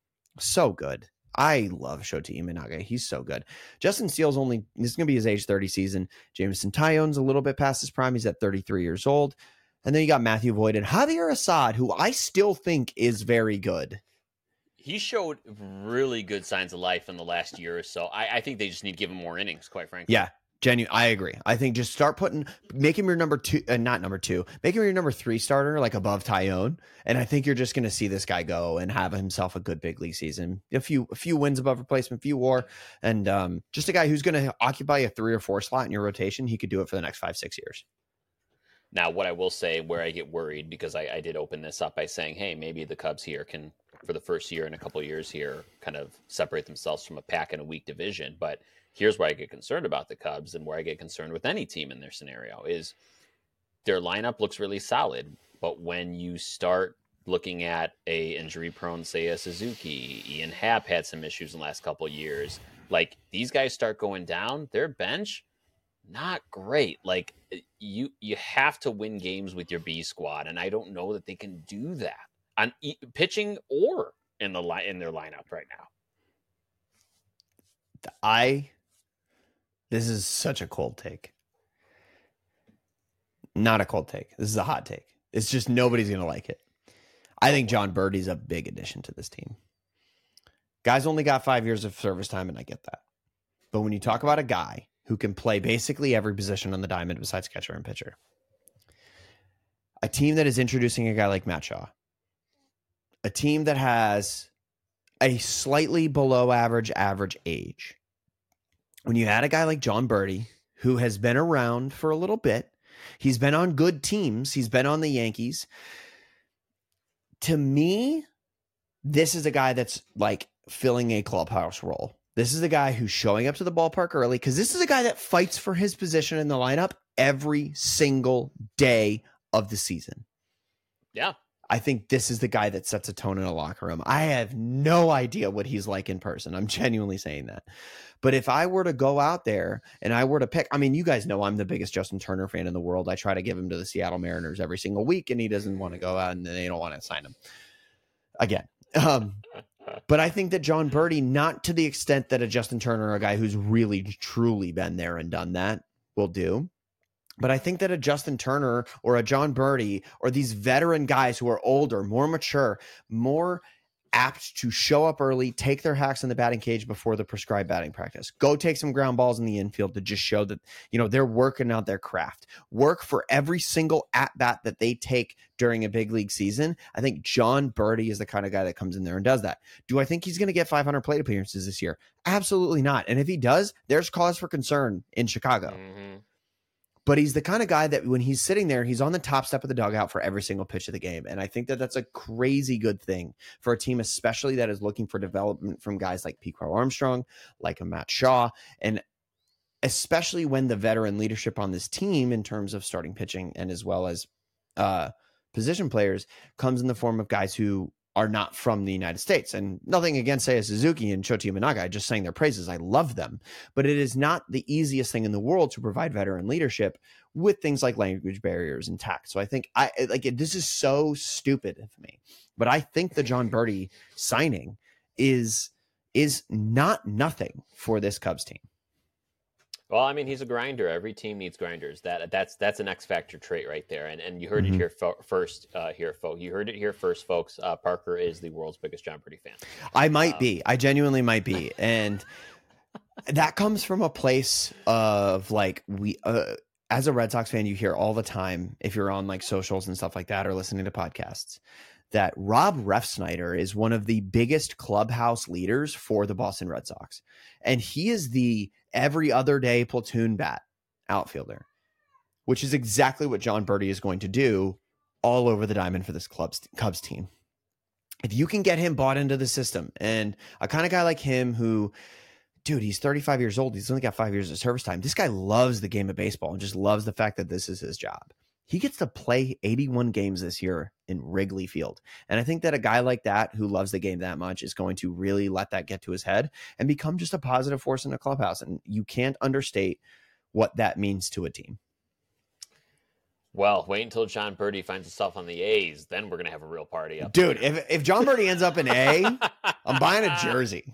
so good. I love Shota Imanaga. He's so good. Justin Steele's only, this is going to be his age thirty season. Jameson Taillon's a little bit past his prime. He's at thirty-three years old. And then you got Matthew Voigt and Javier Assad, who I still think is very good. He showed really good signs of life in the last year or so. I, I think they just need to give him more innings, quite frankly. Yeah. Genuine, I agree. I think just start putting, make him your number two, uh, not number two, make him your number three starter, like above Taillon. And I think you're just going to see this guy go and have himself a good big league season. A few, a few wins above replacement, few war, and um, just a guy who's going to occupy a three or four slot in your rotation. He could do it for the next five, six years. Now, what I will say, where I get worried, because I, I did open this up by saying, hey, maybe the Cubs here can, for the first year and a couple of years here, kind of separate themselves from a pack in a weak division. But here's where I get concerned about the Cubs, and where I get concerned with any team in their scenario, is their lineup looks really solid. But when you start looking at a injury-prone Seiya Suzuki, Ian Happ had some issues in the last couple of years. Like, these guys start going down, their bench, not great. Like, you you have to win games with your B squad, and I don't know that they can do that on e- pitching or in the li- in their lineup right now. I this is such a cold take. Not a cold take. This is a hot take. It's just nobody's going to like it. I think John Birdie's a big addition to this team. Guy's only got five years of service time, and I get that. But when you talk about a guy who can play basically every position on the diamond besides catcher and pitcher, a team that is introducing a guy like Matt Shaw, a team that has a slightly below average average age, when you add a guy like John Birdie, who has been around for a little bit, he's been on good teams, he's been on the Yankees. To me, this is a guy that's like filling a clubhouse role. This is a guy who's showing up to the ballpark early, because this is a guy that fights for his position in the lineup every single day of the season. Yeah. I think this is the guy that sets a tone in a locker room. I have no idea what he's like in person. I'm genuinely saying that. But if I were to go out there and I were to pick, I mean, you guys know I'm the biggest Justin Turner fan in the world. I try to give him to the Seattle Mariners every single week, and he doesn't want to go out, and they don't want to sign him again. Um, But I think that John Birdie, not to the extent that a Justin Turner, a guy who's really truly been there and done that, will do. But I think that a Justin Turner or a John Birdie or these veteran guys who are older, more mature, more apt to show up early, take their hacks in the batting cage before the prescribed batting practice, go take some ground balls in the infield to just show that, you know, they're working out their craft, work for every single at bat that they take during a big league season. I think John Birdie is the kind of guy that comes in there and does that. Do I think he's going to get five hundred plate appearances this year? Absolutely not. And if he does, there's cause for concern in Chicago. Mm-hmm. But he's the kind of guy that when he's sitting there, he's on the top step of the dugout for every single pitch of the game. And I think that that's a crazy good thing for a team, especially that is looking for development from guys like Pete Crow Armstrong, like a Matt Shaw, and especially when the veteran leadership on this team in terms of starting pitching and as well as uh, position players comes in the form of guys who are not from the United States. And nothing against Seiya Suzuki and Shota Imanaga. I just sang their praises. I love them. But it is not the easiest thing in the world to provide veteran leadership with things like language barriers and tact. So I think I like it, this is so stupid of me. But I think the John Birdie signing is is not nothing for this Cubs team. Well, I mean, he's a grinder. Every team needs grinders. That that's that's an X factor trait right there. And and you heard mm-hmm. it here fo- first. Uh, here, folks. You heard it here first, folks. Uh, Parker is the world's biggest John Birdie fan. I might um, be. I genuinely might be. And that comes from a place of like we. Uh, as a Red Sox fan, you hear all the time if you're on like socials and stuff like that or listening to podcasts that Rob Refsnyder is one of the biggest clubhouse leaders for the Boston Red Sox. And he is the every other day platoon bat outfielder, which is exactly what John Birdie is going to do all over the diamond for this Cubs, Cubs team. If you can get him bought into the system, and a kind of guy like him who, dude, he's thirty-five years old. He's only got five years of service time. This guy loves the game of baseball and just loves the fact that this is his job. He gets to play eighty-one games this year in Wrigley Field. And I think that a guy like that who loves the game that much is going to really let that get to his head and become just a positive force in the clubhouse. And you can't understate what that means to a team. Well, wait until John Birdie finds himself on the A's. Then we're going to have a real party up Dude, there. if if John Birdie ends up in A, I'm buying a jersey.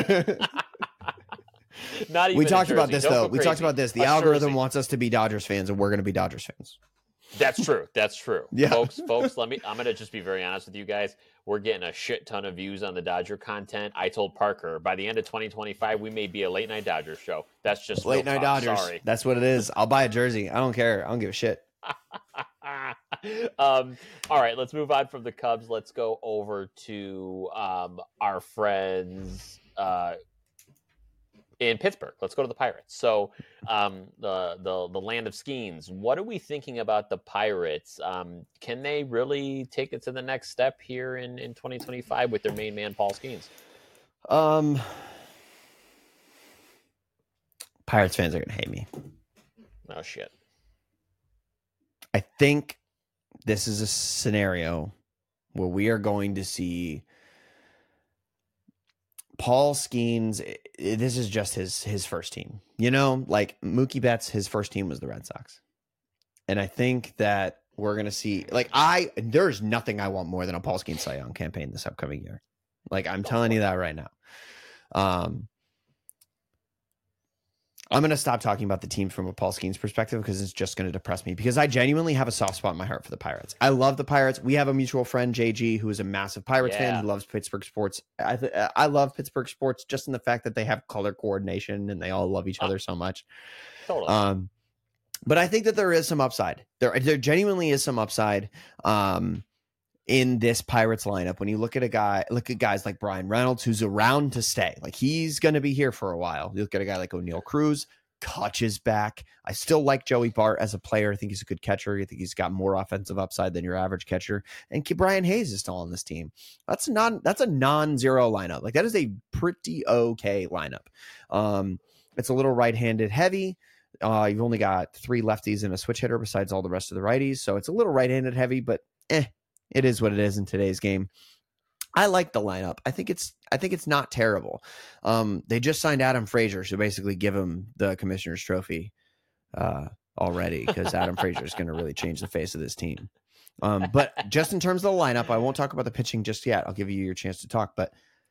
Not even we talked a about this, Don't though. We talked about this. The a algorithm jersey. wants us to be Dodgers fans, and we're going to be Dodgers fans. That's true. That's true. Yeah. Folks, folks, let me, I'm going to just be very honest with you guys. We're getting a shit ton of views on the Dodger content. I told Parker by the end of twenty twenty-five, we may be a late night Dodgers show. That's just late night talk. Dodgers. Sorry. That's what it is. I'll buy a jersey. I don't care. I don't give a shit. um, all right, let's move on from the Cubs. Let's go over to um, our friends uh, in Pittsburgh. Let's go to the Pirates. So um, the, the the land of Skeens. What are we thinking about the Pirates? Um, can they really take it to the next step here in, in twenty twenty-five with their main man, Paul Skeens? Um, Pirates fans are going to hate me. Oh, shit. I think this is a scenario where we are going to see Paul Skeens. This is just his his first team. You know, like Mookie Betts, his first team was the Red Sox. And I think that we're going to see, like, I, there's nothing I want more than a Paul Skeens Cy Young campaign this upcoming year. Like, I'm telling you that right now. Um, I'm going to stop talking about the team from a Paul Skeens perspective because it's just going to depress me, because I genuinely have a soft spot in my heart for the Pirates. I love the Pirates. We have a mutual friend, J G, who is a massive Pirates yeah. fan. He loves Pittsburgh sports. I th- I love Pittsburgh sports just in the fact that they have color coordination and they all love each other so much. Totally. Um, but I think that there is some upside. There, there genuinely is some upside um, in this Pirates lineup. When you look at a guy, look at guys like Brian Reynolds, who's around to stay. Like, he's going to be here for a while. You look at a guy like O'Neal Cruz, Kutch is back. I still like Joey Bart as a player. I think he's a good catcher. I think he's got more offensive upside than your average catcher. And Brian Hayes is still on this team. That's non. That's a non-zero lineup. Like, that is a pretty okay lineup. Um, it's a little right-handed heavy. Uh, you've only got three lefties and a switch hitter besides all the rest of the righties. So it's a little right-handed heavy, but eh, it is what it is in today's game. I like the lineup. I think it's I think it's not terrible. Um, they just signed Adam Frazier, so basically give him the commissioner's trophy uh, already, because Adam Frazier is going to really change the face of this team. Um, but just in terms of the lineup, I won't talk about the pitching just yet. I'll give you your chance to talk. But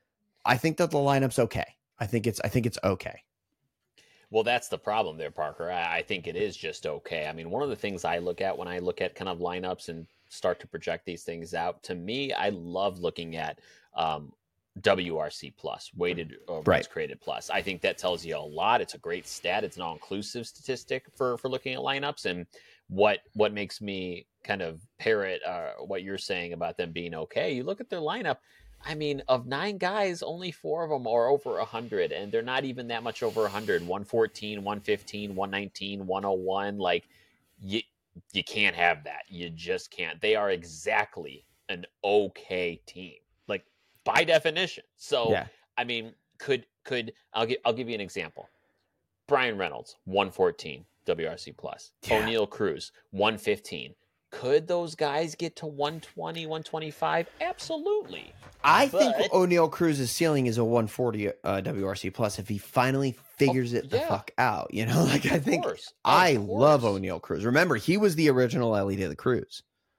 I think that the lineup's okay. I think it's I think it's okay. Well, that's the problem there, Parker. I, I think it is just okay. I mean, one of the things I look at when I look at kind of lineups and start to project these things out, to me, I love looking at um, W R C plus, weighted or runs Right. created plus. I think that tells you a lot. It's a great stat. It's an all-inclusive statistic for for looking at lineups. And what what makes me kind of parrot uh, what you're saying about them being okay, you look at their lineup. I mean, of nine guys, only four of them are over one hundred, and they're not even that much over one hundred. one fourteen, one fifteen, one nineteen, one oh one. Like, you, you can't have that. You just can't. They are exactly an okay team, like, by definition. So, Yeah. I mean, could, could I'll, give, I'll give you an example. Brian Reynolds, one fourteen, W R C plus. Yeah. O'Neal Cruz, one fifteen. Could those guys get to one twenty, one twenty-five? Absolutely. I But- think O'Neal Cruz's ceiling is a one forty uh, W R C plus if he finally figures Oh, it the yeah. fuck out. You know, like I Of think course, of I course. love O'Neal Cruz. Remember, he was the original Ellie De La Cruz.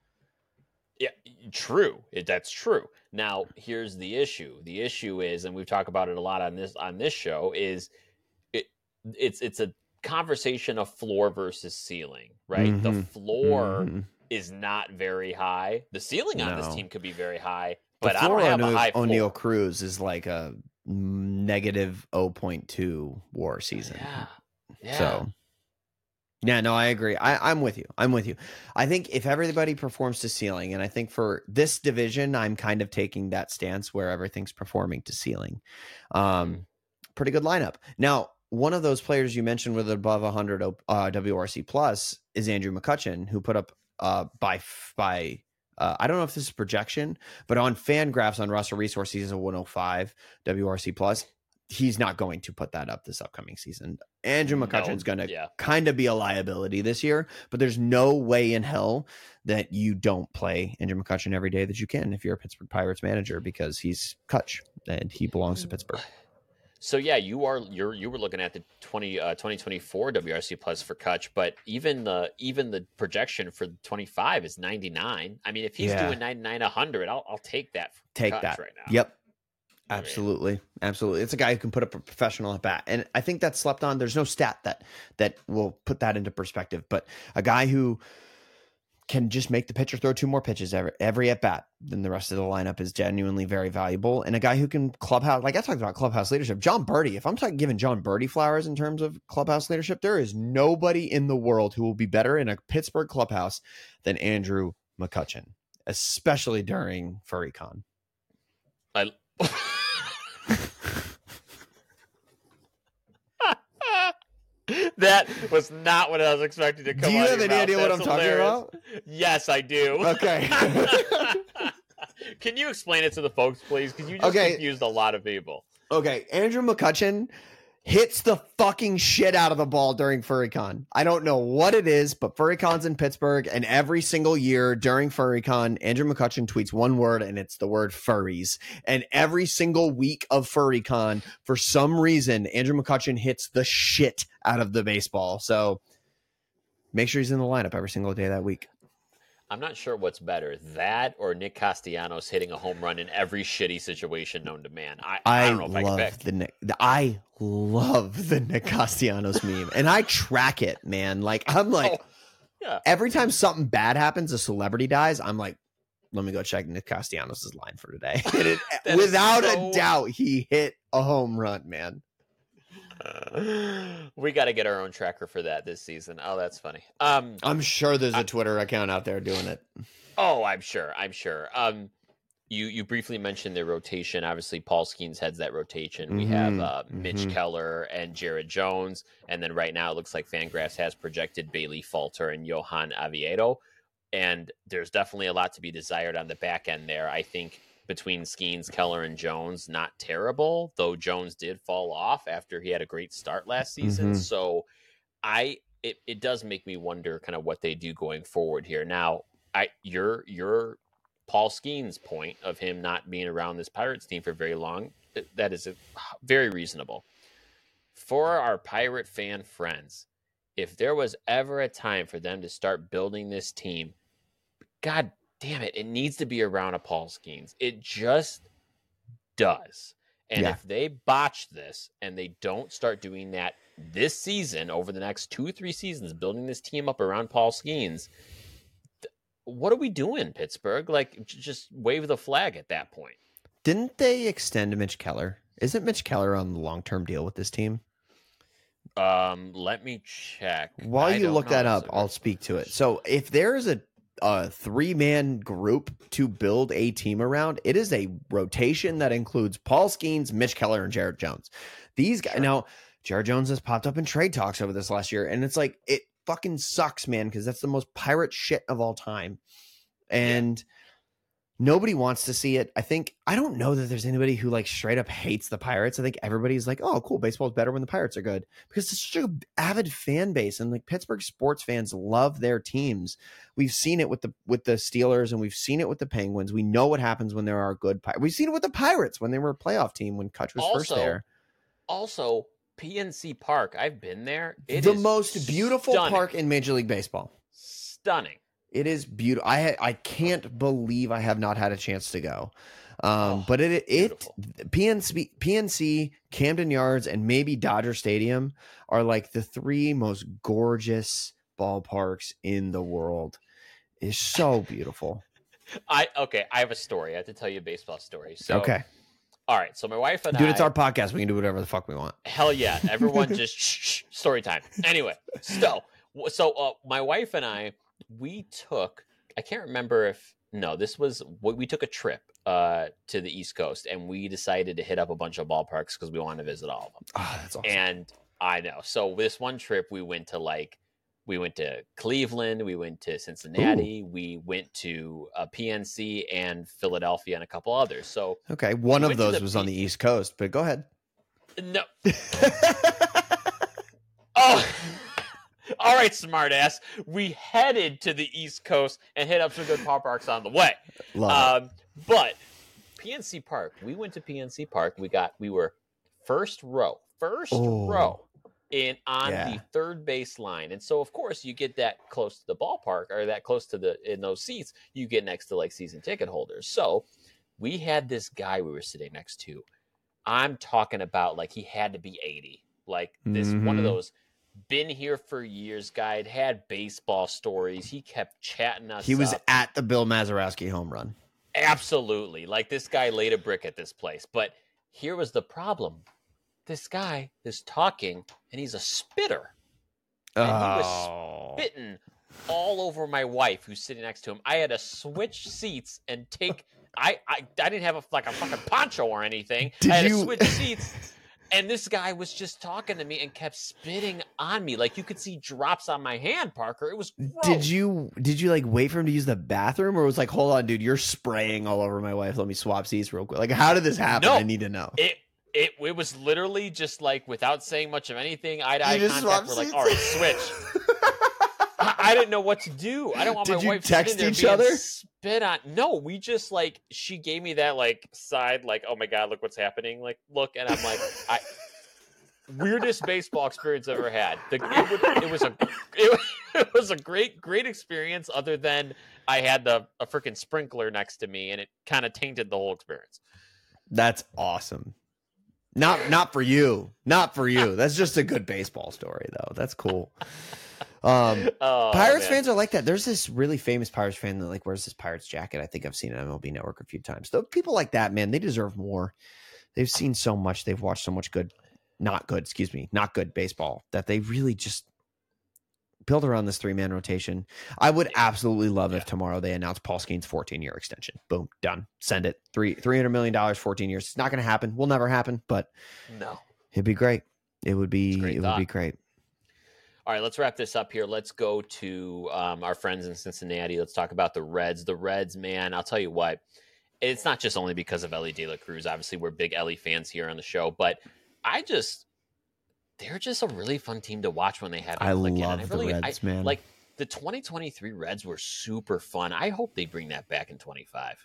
Yeah, true. It, that's true. Now, here's the issue. The issue is, and we've talked about it a lot on this on this show, is it it's it's a conversation of floor versus ceiling, right? The Mhm. floor Mhm. is not very high. The ceiling on this No. team could be very high, The but I floor don't have on a high floor. O'Neal Cruz is like a negative zero point two WAR season. Yeah. Yeah. So, yeah, no, I agree. I, I'm with you. I'm with you. I think if everybody performs to ceiling, and I think for this division, I'm kind of taking that stance where everything's performing to ceiling. Um, pretty good lineup. Now, one of those players you mentioned with above one hundred uh, W R C plus is Andrew McCutchen, who put up uh, by by. Uh, I don't know if this is projection, but on Fangraphs on Russell Resources, he's a one oh five W R C plus. He's not going to put that up this upcoming season. Andrew No, McCutchen's going to yeah. kind of be a liability this year, but there's no way in hell that you don't play Andrew McCutchen every day that you can if you're a Pittsburgh Pirates manager, because he's Kutch and he belongs to Pittsburgh. So yeah, you are you're you were looking at the twenty uh, twenty twenty-four W R C plus for Kutch, but even the even the projection for twenty-five is ninety-nine. I mean, if he's Yeah. doing ninety-nine, one hundred, I'll I'll take that. For Take Kutch that. right now. Yep. I mean- Absolutely. Absolutely. It's a guy who can put up a professional at bat. And I think that's slept on. There's no stat that that will put that into perspective, but a guy who can just make the pitcher throw two more pitches every, every at bat than the rest of the lineup is genuinely very valuable. And a guy who can clubhouse, like I talked about clubhouse leadership, John Birdie. If I'm talking giving John Birdie flowers in terms of clubhouse leadership, there is nobody in the world who will be better in a Pittsburgh clubhouse than Andrew McCutchen, especially during FurryCon. I, that was not what I was expecting to come. Do you out have of your any mouth. idea what That's I'm talking hilarious. about? Yes, I do. Okay. Can you explain it to the folks, please? Because you just Okay. confused a lot of people. Okay, Andrew McCutchen hits the fucking shit out of the ball during FurryCon. I don't know what it is, but FurryCon's in Pittsburgh, and every single year during FurryCon, Andrew McCutchen tweets one word, and it's the word furries. And every single week of FurryCon, for some reason, Andrew McCutchen hits the shit out of the baseball. So make sure he's in the lineup every single day that week. I'm not sure what's better, that or Nick Castellanos hitting a home run in every shitty situation known to man. I, I, I, don't know if I love can pick. the Nick. the- I love the Nick Castellanos meme, and I track it, man. Like I'm like, Oh, yeah. every time something bad happens, a celebrity dies, I'm like, let me go check Nick Castellanos' line for today. And it, That is without so- a doubt, he hit a home run, man. We got to get our own tracker for that this season. Oh, that's funny. Um, I'm sure there's a Twitter account out there doing it. oh, I'm sure. I'm sure. Um, you you briefly mentioned the rotation. Obviously, Paul Skeens heads that rotation. We have Mhm, uh, Mitch mhm. Keller and Jared Jones, and then right now it looks like Fangraphs has projected Bailey Falter and Johan Oviedo. And there's definitely a lot to be desired on the back end there. I think between Skeens, Keller, and Jones, not terrible, though Jones did fall off after he had a great start last season. Mhm. So I it, it does make me wonder kind of what they do going forward here. Now, I your your Paul Skeens' point of him not being around this Pirates team for very long, that is a, very reasonable. For our Pirate fan friends, if there was ever a time for them to start building this team, God damn it, it needs to be around a Paul Skeens. It just does. And Yeah. if they botch this and they don't start doing that this season, over the next two or three seasons, building this team up around Paul Skeens, what are we doing, Pittsburgh? Like, just wave the flag at that point. Didn't they extend Mitch Keller? Isn't Mitch Keller on the long-term deal with this team? Um, let me check. While I you don't look know. that That's up, a I'll good speak to it. question. So if there is a, a three-man group to build a team around, it is a rotation that includes Paul Skeens, Mitch Keller, and Jared Jones. These guys, Sure. now, Jared Jones has popped up in trade talks over this last year, and it's like, it fucking sucks, man, because that's the most pirate shit of all time. And nobody wants to see it. I think, I don't know that there's anybody who like straight up hates the Pirates. I think everybody's like, oh, cool, baseball's better when the Pirates are good, because it's such an avid fan base, and like Pittsburgh sports fans love their teams. We've seen it with the with the Steelers, and we've seen it with the Penguins. We know what happens when there are good Pirates. We've seen it with the Pirates when they were a playoff team when Kutch was first Also, there. Also, P N C Park, I've been there. It The is most beautiful stunning. park in Major League Baseball. Stunning. It is beautiful. I I can't believe I have not had a chance to go. Um, Oh, but it it beautiful. P N C, P N C, Camden Yards, and maybe Dodger Stadium are like the three most gorgeous ballparks in the world. It's so beautiful. I okay. I have a story. I have to tell you a baseball story. So, Okay, all right. So my wife and dude, I. it's our podcast. We can do whatever the fuck we want. Hell yeah! Everyone just shh, shh, story time. Anyway, so so uh, my wife and I, we took. I can't remember if no, this was we took a trip uh, to the East Coast, and we decided to hit up a bunch of ballparks because we wanted to visit all of them. Oh, that's awesome. And I know. So this one trip, we went to like, we went to Cleveland, we went to Cincinnati, Ooh. we went to uh, P N C and Philadelphia and a couple others. So okay, one we of those was P- on the East Coast, but go ahead. No. Oh. All right, smartass. We headed to the East Coast and hit up some good ballparks on the way. Love um, but P N C Park, we went to P N C Park. We got, we were first row, first Oh. row in on Yeah. the third base line. And so, of course, you get that close to the ballpark or that close to the, in those seats, you get next to like season ticket holders. So we had this guy we were sitting next to. I'm talking about like he had to be eighty. Like this Mhm. one of those been here for years guy, had, had baseball stories. He kept chatting us He was up. at the Bill Mazeroski home run. Absolutely. Like this guy laid a brick at this place. But here was the problem. This guy is talking and he's a spitter. And he was Oh. spitting all over my wife who's sitting next to him. I had to switch seats and take I I, I didn't have a like a fucking poncho or anything. Did I had you- to switch seats. And this guy was just talking to me and kept spitting on me. Like you could see drops on my hand, Parker. It was gross. Did you did you like wait for him to use the bathroom, or was like, hold on, dude, you're spraying all over my wife. Let me swap seats real quick. Like, how did this happen? No. I need to know. It it it was literally just like without saying much of anything, eye to eye You just contact. swapped We're like, seats? all right, switch. I, I didn't know what to do. I don't want Did my you wife text sitting there each being other? spit on. No, we just like she gave me that like side, like, oh my god, look what's happening. Like, look, and I'm like, I weirdest baseball experience I've ever had. The, it, would, it was a it, it was a great great experience. Other than I had the a freaking sprinkler next to me, and it kind of tainted the whole experience. That's awesome. Not not for you. Not for you. That's just a good baseball story, though. That's cool. Um, Oh, Pirates man. fans are like that. There's this really famous Pirates fan that like wears this Pirates jacket. I think I've seen it on M L B Network a few times. Though people like that, man, they deserve more. They've seen so much. They've watched so much good, not good, excuse me, not good baseball that they really just build around this three man rotation. I would absolutely love Yeah. if tomorrow they announce Paul Skeens' fourteen year extension. Boom, done. Send it. Three three hundred million dollars, fourteen years. It's not going to happen. Will never happen. But No. it'd be great. It would be. It's a great It would be thought. great. All right, let's wrap this up here. Let's go to um, our friends in Cincinnati. Let's talk about the Reds. The Reds, man, I'll tell you what. It's not just only because of Ellie De La Cruz. Obviously, we're big Ellie fans here on the show, but I just they're just a really fun team to watch when they have. I Lick in. love And the really, Reds, I, man. Like the twenty twenty-three Reds were super fun. I hope they bring that back in twenty-five.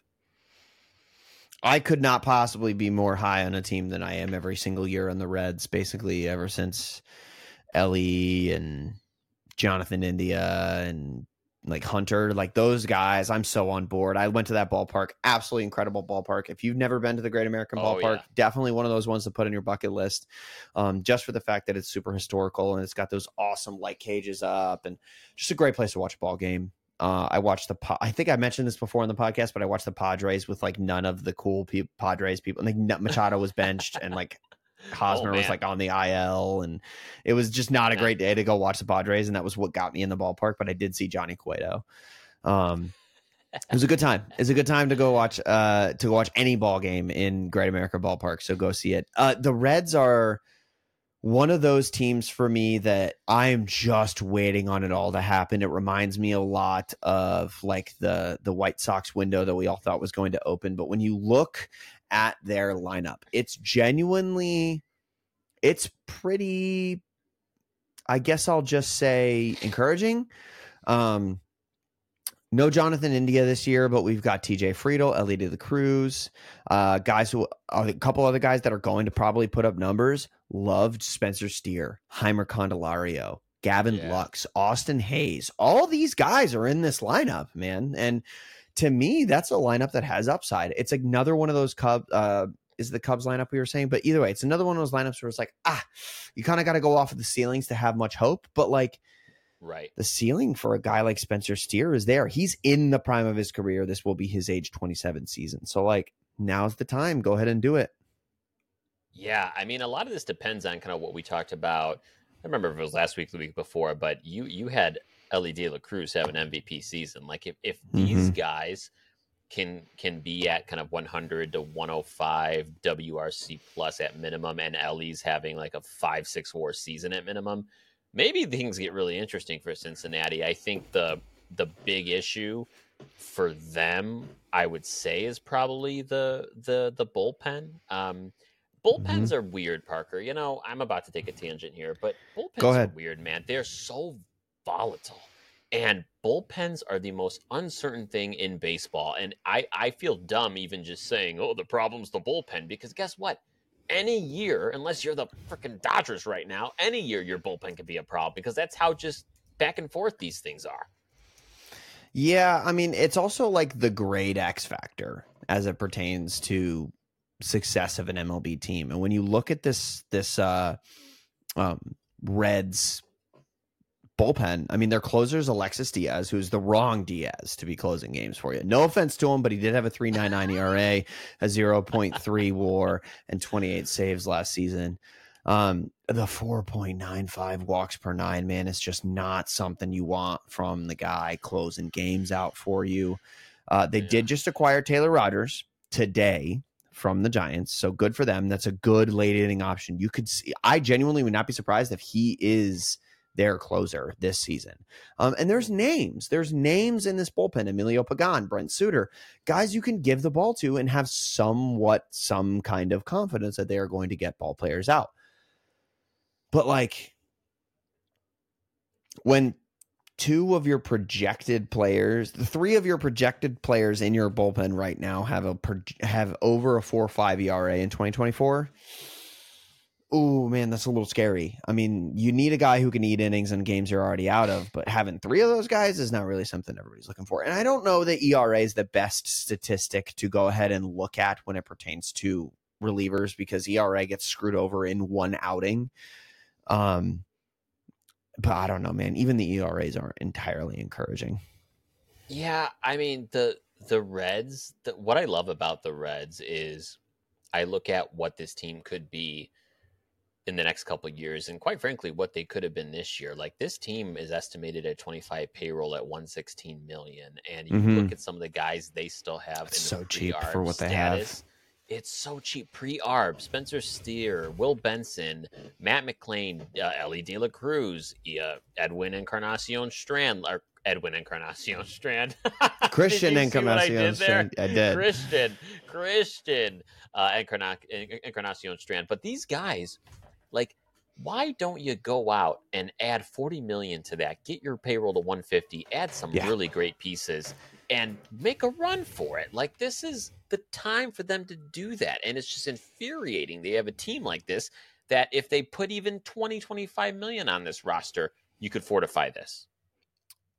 I could not possibly be more high on a team than I am every single year on the Reds, basically ever since Ellie and Jonathan India and like Hunter, like those guys. I'm so on board. I went to that ballpark. Absolutely incredible ballpark. If you've never been to the Great American Oh, Ballpark, yeah. definitely one of those ones to put on your bucket list, um, just for the fact that it's super historical and it's got those awesome light cages up and just a great place to watch a ball game. Uh, I watched the, I think I mentioned this before on the podcast, but I watched the Padres with like none of the cool pe- Padres people. Like Machado was benched and like Hosmer Oh, was man. like on the I L, and it was just not a Yeah. great day to go watch the Padres. And that was what got me in the ballpark. But I did see Johnny Cueto. Um, it was a good time. It's a good time to go watch, uh, to go watch any ball game in Great America Ballpark. So go see it. Uh, the Reds are one of those teams for me that I am just waiting on it all to happen. It reminds me a lot of like the the White Sox window that we all thought was going to open. But when you look at their lineup, it's genuinely, it's pretty, I guess I'll just say encouraging. Um, no Jonathan India this year, but we've got T J Friedel, Ellie De La Cruz, uh, guys who, a couple other guys that are going to probably put up numbers. Loved Spencer Steer, Heimer Candelario, Gavin Yeah. Lux, Austin Hayes. All these guys are in this lineup, man. And to me, that's a lineup that has upside. It's another one of those Cubs, uh, is the Cubs lineup we were saying, but either way, it's another one of those lineups where it's like, ah, you kind of got to go off of the ceilings to have much hope. But like, Right. the ceiling for a guy like Spencer Steer is there. He's in the prime of his career. This will be his age twenty-seven season. So like, now's the time. Go ahead and do it. Yeah, I mean, a lot of this depends on kind of what we talked about. I remember if it was last week, the week before, but you you had Ellie De La Cruz have an M V P season. Like if, if these Mhm. guys can can be at kind of one hundred to one oh five W R C plus at minimum, and Ellie's having like a five six war season at minimum, maybe things get really interesting for Cincinnati. I think the the big issue for them, I would say, is probably the the the bullpen. Um, bullpens Mhm. are weird, Parker. You know, I'm about to take a tangent here, but Go bullpens are ahead. weird, man. They're so volatile. And bullpens are the most uncertain thing in baseball. And I, I feel dumb even just saying, oh, the problem's the bullpen, because guess what? Any year, unless you're the freaking Dodgers right now, any year your bullpen could be a problem, because that's how just back and forth these things are. Yeah, I mean, it's also like the great X factor as it pertains to success of an M L B team. And when you look at this this uh um Reds bullpen, I mean, their closer is Alexis Diaz, who's the wrong Diaz to be closing games for you. No offense to him, but he did have a three point nine nine E R A, a zero point three WAR, and twenty-eight saves last season. Um, the four point nine five walks per nine, man, is just not something you want from the guy closing games out for you. Uh, they Yeah. did just acquire Taylor Rogers today from the Giants, so good for them. That's a good late inning option. You could see, I genuinely would not be surprised if he is their closer this season. Um, and there's names, there's names in this bullpen: Emilio Pagan, Brent Suter, guys you can give the ball to and have somewhat some kind of confidence that they are going to get ball players out. But like, when two of your projected players, the three of your projected players in your bullpen right now have a have over a four point five E R A in twenty twenty-four. Oh man, that's a little scary. I mean, you need a guy who can eat innings in games you're already out of, but having three of those guys is not really something everybody's looking for. And I don't know that E R A is the best statistic to go ahead and look at when it pertains to relievers, because E R A gets screwed over in one outing. Um, but I don't know, man. Even the E R As aren't entirely encouraging. Yeah, I mean, the the Reds, the, what I love about the Reds is I look at what this team could be in the next couple of years, and quite frankly, what they could have been this year. Like, this team is estimated at twenty-five payroll at one hundred sixteen million, and you Mhm. look at some of the guys they still have It's in the so cheap pre-arb for what they status. have. It's so cheap. Pre-arb, Spencer Steer, Will Benson, Matt McClain, uh, Ellie De La Cruz, uh, Edwin Encarnacion Strand, or Edwin Encarnacion Strand. Christian Did you see what I Encarnacion did there? Strand. I did. Christian, Christian uh, Encarna- Encarnacion Strand. But these guys, like, why don't you go out and add forty million to that? Get your payroll to one hundred fifty, add some Yeah. really great pieces, and make a run for it. Like, this is the time for them to do that. And it's just infuriating. They have a team like this that if they put even twenty, twenty-five million on this roster, you could fortify this.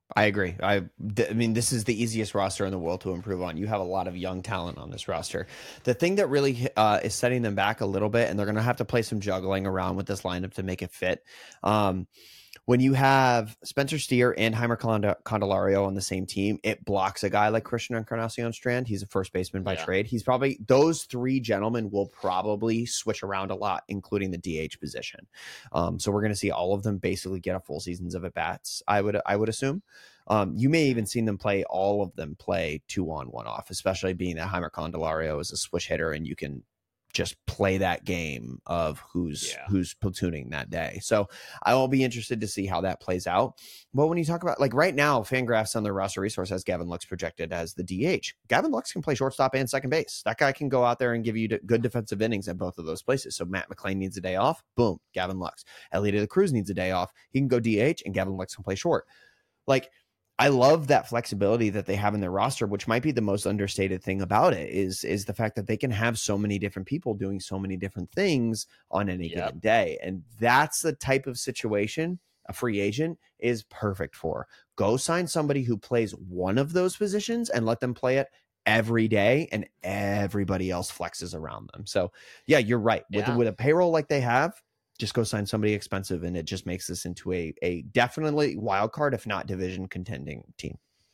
I agree. I, I mean, this is the easiest roster in the world to improve on. You have a lot of young talent on this roster. The thing that really uh, is setting them back a little bit, and they're going to have to play some juggling around with this lineup to make it fit. Um, when you have Spencer Steer and Heimer Candelario on the same team, it blocks a guy like Christian Encarnacion Strand. He's a first baseman by yeah. trade. He's probably those three gentlemen will probably switch around a lot, including the D H position. Um, so we're going to see all of them basically get a full seasons of at bats. I would I would assume. Um, you may even seen them play all of them play two on one off, especially being that Heimer Candelario is a switch hitter and you can just play that game of who's yeah. who's platooning that day. So I will be interested to see how that plays out. But when you talk about, like, right now, Fangraphs on their roster resource has Gavin Lux projected as the D H. Gavin Lux can play shortstop and second base. That guy can go out there and give you good defensive innings at both of those places. So Matt McClain needs a day off. Boom, Gavin Lux. Elliot de la Cruz needs a day off. He can go D H and Gavin Lux can play short. Like, I love that flexibility that they have in their roster, which might be the most understated thing about it is, is the fact that they can have so many different people doing so many different things on any yep. given day. And that's the type of situation a free agent is perfect for. Go sign somebody who plays one of those positions and let them play it every day, and everybody else flexes around them. So yeah, you're right. With, yeah. with a payroll like they have, just go sign somebody expensive, and it just makes this into a a definitely wild card, if not division contending team.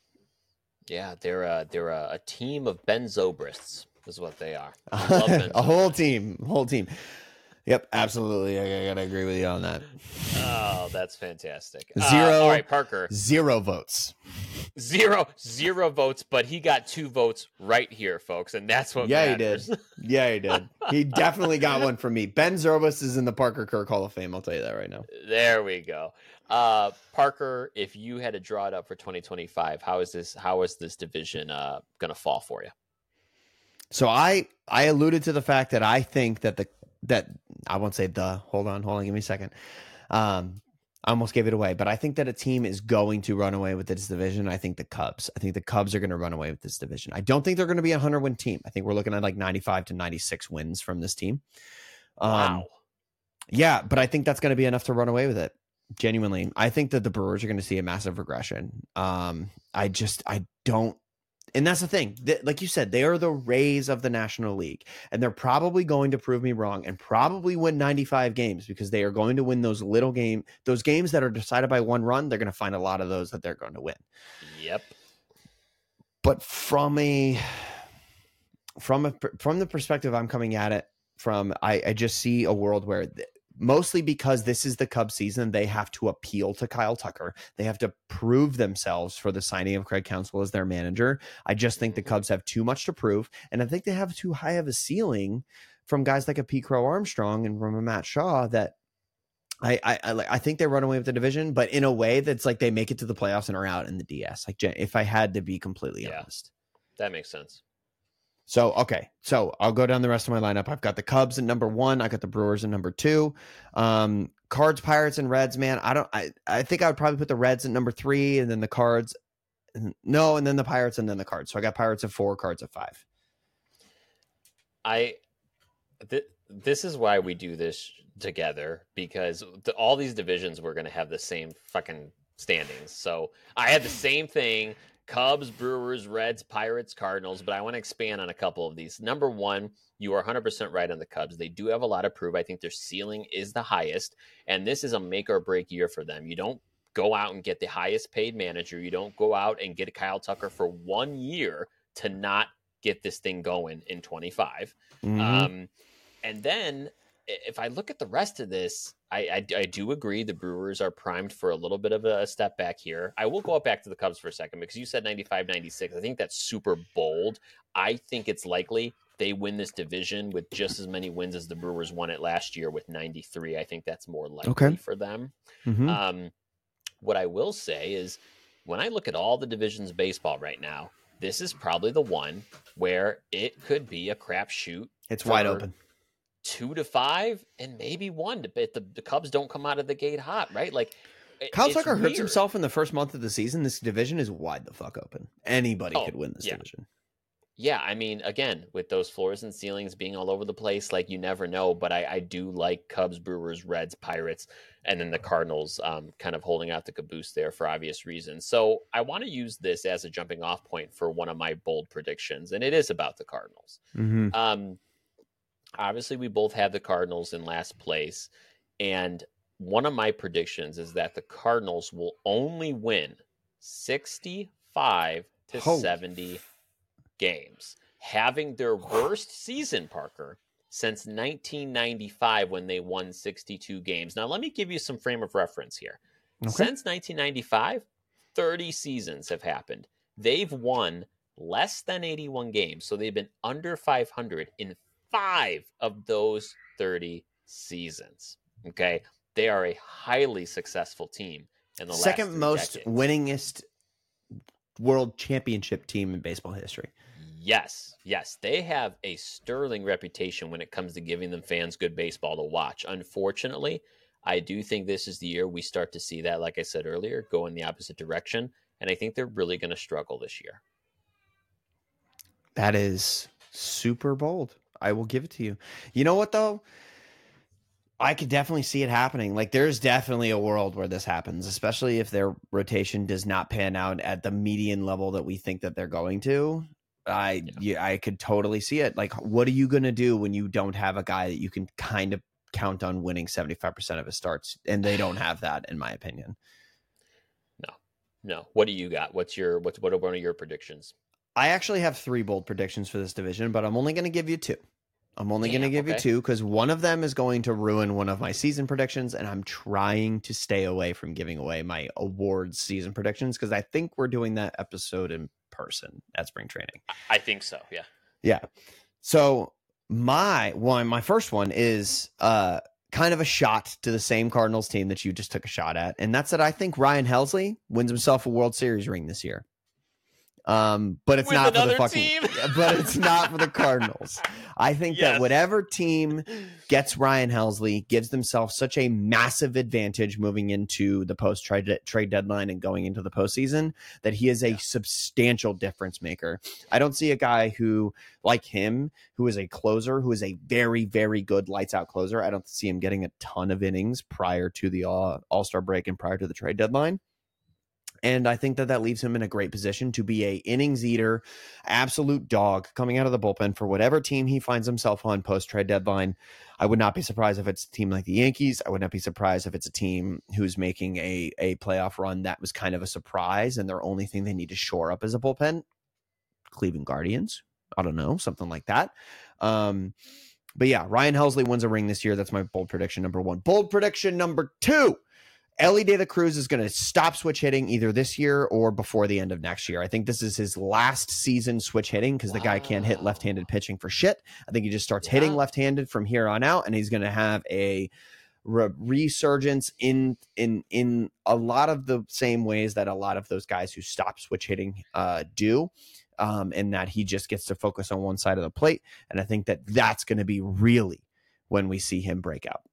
Yeah, they're a, they're a, a team of Ben Zobrists is what they are. A whole team, whole team. Yep, absolutely. I, I gotta agree with you on that. Oh, that's fantastic. Zero. Uh, all right, Parker. Zero votes. Zero, zero votes, but he got two votes right here, folks, and that's what yeah, matters. he did. Yeah, he did. He definitely got one from me. Ben Zobrist is in the Parker Kirk Hall of Fame. I'll tell you that right now. There we go. Uh, Parker, if you had to draw it up for twenty twenty-five, how is this? How is this division uh, going to fall for you? So I I alluded to the fact that I think that the that I won't say the hold on hold on give me a second. Um, I almost gave it away, but I think that a team is going to run away with this division. I think the Cubs. I think the Cubs are going to run away with this division. I don't think they're going to be a hundred win team. I think we're looking at like ninety-five to ninety-six wins from this team. Um, wow. Yeah, but I think that's going to be enough to run away with it. Genuinely, I think that the Brewers are going to see a massive regression. Um, I just I don't. And that's the thing. Like you said, they are the Rays of the National League, and they're probably going to prove me wrong and probably win ninety-five games because they are going to win those little game, those games that are decided by one run. They're going to find a lot of those that they're going to win. Yep. But from a, from a, from the perspective I'm coming at it from, I, I just see a world where th- mostly because this is the Cubs season, they have to appeal to Kyle Tucker. They have to prove themselves for the signing of Craig Counsell as their manager. I just think the Cubs have too much to prove. And I think they have too high of a ceiling from guys like a Pete Crow Armstrong and from a Matt Shaw that I, I, I, I think they run away with the division, but in a way that's like they make it to the playoffs and are out in the D S. Like if I had to be completely yeah, honest, that makes sense. So, okay. So I'll go down the rest of my lineup. I've got the Cubs at number one. I got the Brewers at number two. Um, Cards, Pirates, and Reds, man. I don't, I, I think I would probably put the Reds at number three and then the Cards. No, and then the Pirates and then the Cards. So I got Pirates at four, Cards at five. I, th- this is why we do this together because the, all these divisions, we're going to have the same fucking standings. So I had the same thing. Cubs, Brewers, Reds, Pirates, Cardinals, but I want to expand on a couple of these. Number one, you are one hundred percent right on the Cubs. They do have a lot to prove. I think their ceiling is the highest, and this is a make or break year for them. You don't go out and get the highest paid manager. You don't go out and get a Kyle Tucker for one year to not get this thing going in twenty-five. Mm-hmm. Um, and then if I look at the rest of this, I, I, I do agree the Brewers are primed for a little bit of a step back here. I will go back to the Cubs for a second because you said ninety-five, ninety-six. I think that's super bold. I think it's likely they win this division with just as many wins as the Brewers won it last year with ninety-three. I think that's more likely okay. for them. Mm-hmm. Um, what I will say is when I look at all the divisions of baseball right now, this is probably the one where it could be a crapshoot. It's wide open. Two to five and maybe one to bet the, the Cubs don't come out of the gate hot, right? Like Kyle Tucker weird. hurts himself in the first month of the season. This division is wide the fuck open. Anybody oh, could win this yeah. division. Yeah, I mean, again, with those floors and ceilings being all over the place, like you never know. But I, I do like Cubs, Brewers, Reds, Pirates, and then the Cardinals um, kind of holding out the caboose there for obvious reasons. So I want to use this as a jumping off point for one of my bold predictions, and it is about the Cardinals. Mm-hmm. Um, obviously, we both have the Cardinals in last place, and one of my predictions is that the Cardinals will only win sixty-five to Oh. seventy games, having their worst season, Parker, since nineteen ninety-five when they won sixty-two games. Now, let me give you some frame of reference here. Okay. Since nineteen ninety-five, thirty seasons have happened. They've won less than eighty-one games, so they've been under five hundred in five of those thirty seasons. Okay? They are a highly successful team in the Second last three most decades. winningest world championship team in baseball history. Yes, yes. They have a sterling reputation when it comes to giving them fans good baseball to watch. Unfortunately, I do think this is the year we start to see that, like I said earlier, go in the opposite direction. And I think they're really going to struggle this year. That is super bold. I will give it to you. You know what, though? I could definitely see it happening. Like, there's definitely a world where this happens, especially if their rotation does not pan out at the median level that we think that they're going to. I Yeah. yeah, I could totally see it. Like, what are you going to do when you don't have a guy that you can kind of count on winning seventy-five percent of his starts? And they don't have that, in my opinion. No, no. What do you got? What's your what's what are one of your predictions? I actually have three bold predictions for this division, but I'm only going to give you two. I'm only going to give okay. you two because one of them is going to ruin one of my season predictions, and I'm trying to stay away from giving away my awards season predictions because I think we're doing that episode in person at spring training. I think so. Yeah. Yeah. So my one, my first one is uh, kind of a shot to the same Cardinals team that you just took a shot at, and that's that I think Ryan Helsley wins himself a World Series ring this year. Um, but it's With not for the another fucking, team? but it's not for the Cardinals. I think Yes. that whatever team gets Ryan Helsley gives themselves such a massive advantage moving into the post trade trade deadline and going into the postseason that he is a Yeah. substantial difference maker. I don't see a guy who, like him, who is a closer, who is a very, very good lights out closer. I don't see him getting a ton of innings prior to the uh, All-Star break and prior to the trade deadline. And I think that that leaves him in a great position to be a innings eater, absolute dog coming out of the bullpen for whatever team he finds himself on post trade deadline. I would not be surprised if it's a team like the Yankees. I would not be surprised if it's a team who's making a, a playoff run that was kind of a surprise and their only thing they need to shore up is a bullpen. Cleveland Guardians. I don't know, something like that. Um, but yeah, Ryan Helsley wins a ring this year. That's my bold prediction number one. Bold prediction number two. Elly De La Cruz is going to stop switch hitting either this year or before the end of next year. I think this is his last season switch hitting because wow. the guy can't hit left-handed pitching for shit. I think he just starts yeah. hitting left-handed from here on out, and he's going to have a re- resurgence in in in a lot of the same ways that a lot of those guys who stop switch hitting uh, do, um, and that he just gets to focus on one side of the plate. And I think that that's going to be really when we see him break out.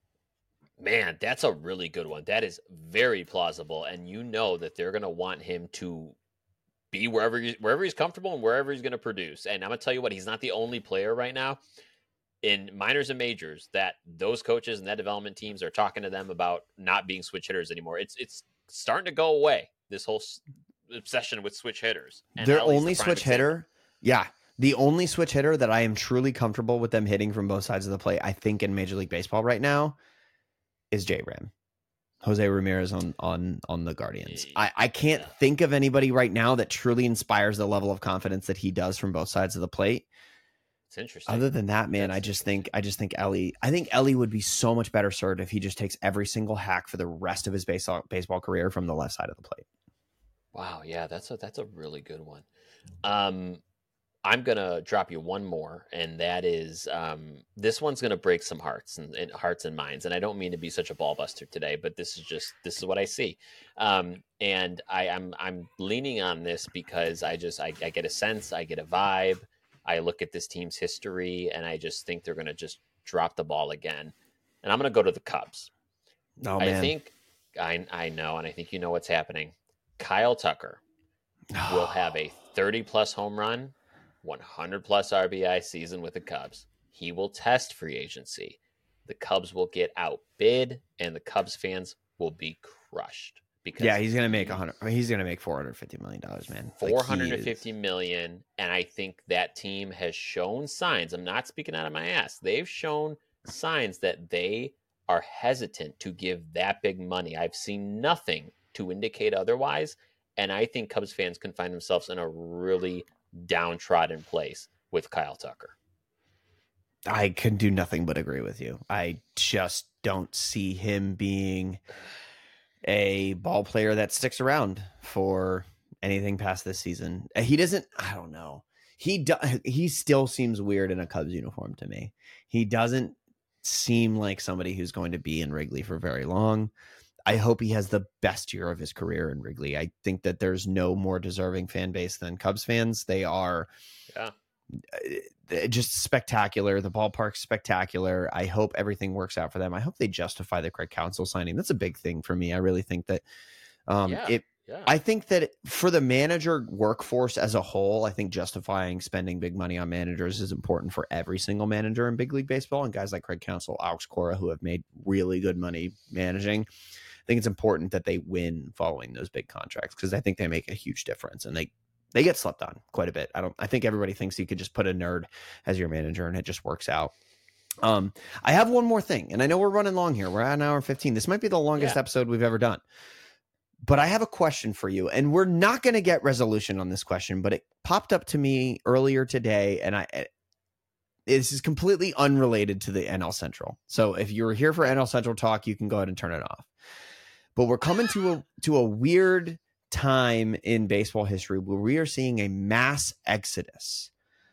Man, that's a really good one. That is very plausible. And you know that they're going to want him to be wherever, he, wherever he's comfortable and wherever he's going to produce. And I'm going to tell you what, he's not the only player right now in minors and majors that those coaches and that development teams are talking to them about not being switch hitters anymore. It's it's starting to go away, this whole obsession with switch hitters. And Their only the switch example. hitter, yeah. The only switch hitter that I am truly comfortable with them hitting from both sides of the plate, I think, in Major League Baseball right now, is J-Ram. Jose Ramirez on on on the Guardians. I, I can't yeah. think of anybody right now that truly inspires the level of confidence that he does from both sides of the plate. It's interesting. Other than that, man, That's I just think I just think Elly I think Elly would be so much better served if he just takes every single hack for the rest of his baseball baseball career from the left side of the plate. Wow, yeah, that's a that's a really good one. Um I'm going to drop you one more, and that is um, this one's going to break some hearts and, and hearts and minds. And I don't mean to be such a ball buster today, but this is just this is what I see. Um, and I, I'm I'm leaning on this because I just I, I get a sense, I get a vibe. I look at this team's history, and I just think they're going to just drop the ball again. And I'm going to go to the Cubs. Oh, I man. think I I know, and I think you know what's happening. Kyle Tucker will have a thirty plus home run one hundred plus R B I season with the Cubs. He will test free agency. The Cubs will get outbid, and the Cubs fans will be crushed. Because yeah, he's gonna make a hundred. He's gonna make four hundred fifty million dollars, man. Four hundred and fifty like million, and I think that team has shown signs. I'm not speaking out of my ass. They've shown signs that they are hesitant to give that big money. I've seen nothing to indicate otherwise, and I think Cubs fans can find themselves in a really downtrodden place with Kyle Tucker. I can do nothing but agree with you. I just don't see him being a ball player that sticks around for anything past this season. He doesn't, I don't know. He do, he still seems weird in a Cubs uniform to me. He doesn't seem like somebody who's going to be in Wrigley for very long. I hope he has the best year of his career in Wrigley. I think that there's no more deserving fan base than Cubs fans. They are yeah. just spectacular. The ballpark's spectacular. I hope everything works out for them. I hope they justify the Craig Counsell signing. That's a big thing for me. I really think that um, yeah, it, yeah. I think that for the manager workforce as a whole, I think justifying spending big money on managers is important for every single manager in big league baseball. And guys like Craig Counsell, Alex Cora, who have made really good money managing, I think it's important that they win following those big contracts because I think they make a huge difference and they, they get slept on quite a bit. I don't, I think everybody thinks you could just put a nerd as your manager and it just works out. Um, I have one more thing, and I know we're running long here. We're at an hour and fifteen. This might be the longest yeah. episode we've ever done, but I have a question for you, and we're not going to get resolution on this question, but it popped up to me earlier today, and I, this is completely unrelated to the N L Central. So if you're here for N L Central talk, you can go ahead and turn it off, but we're coming to a, to a weird time in baseball history where we are seeing a mass exodus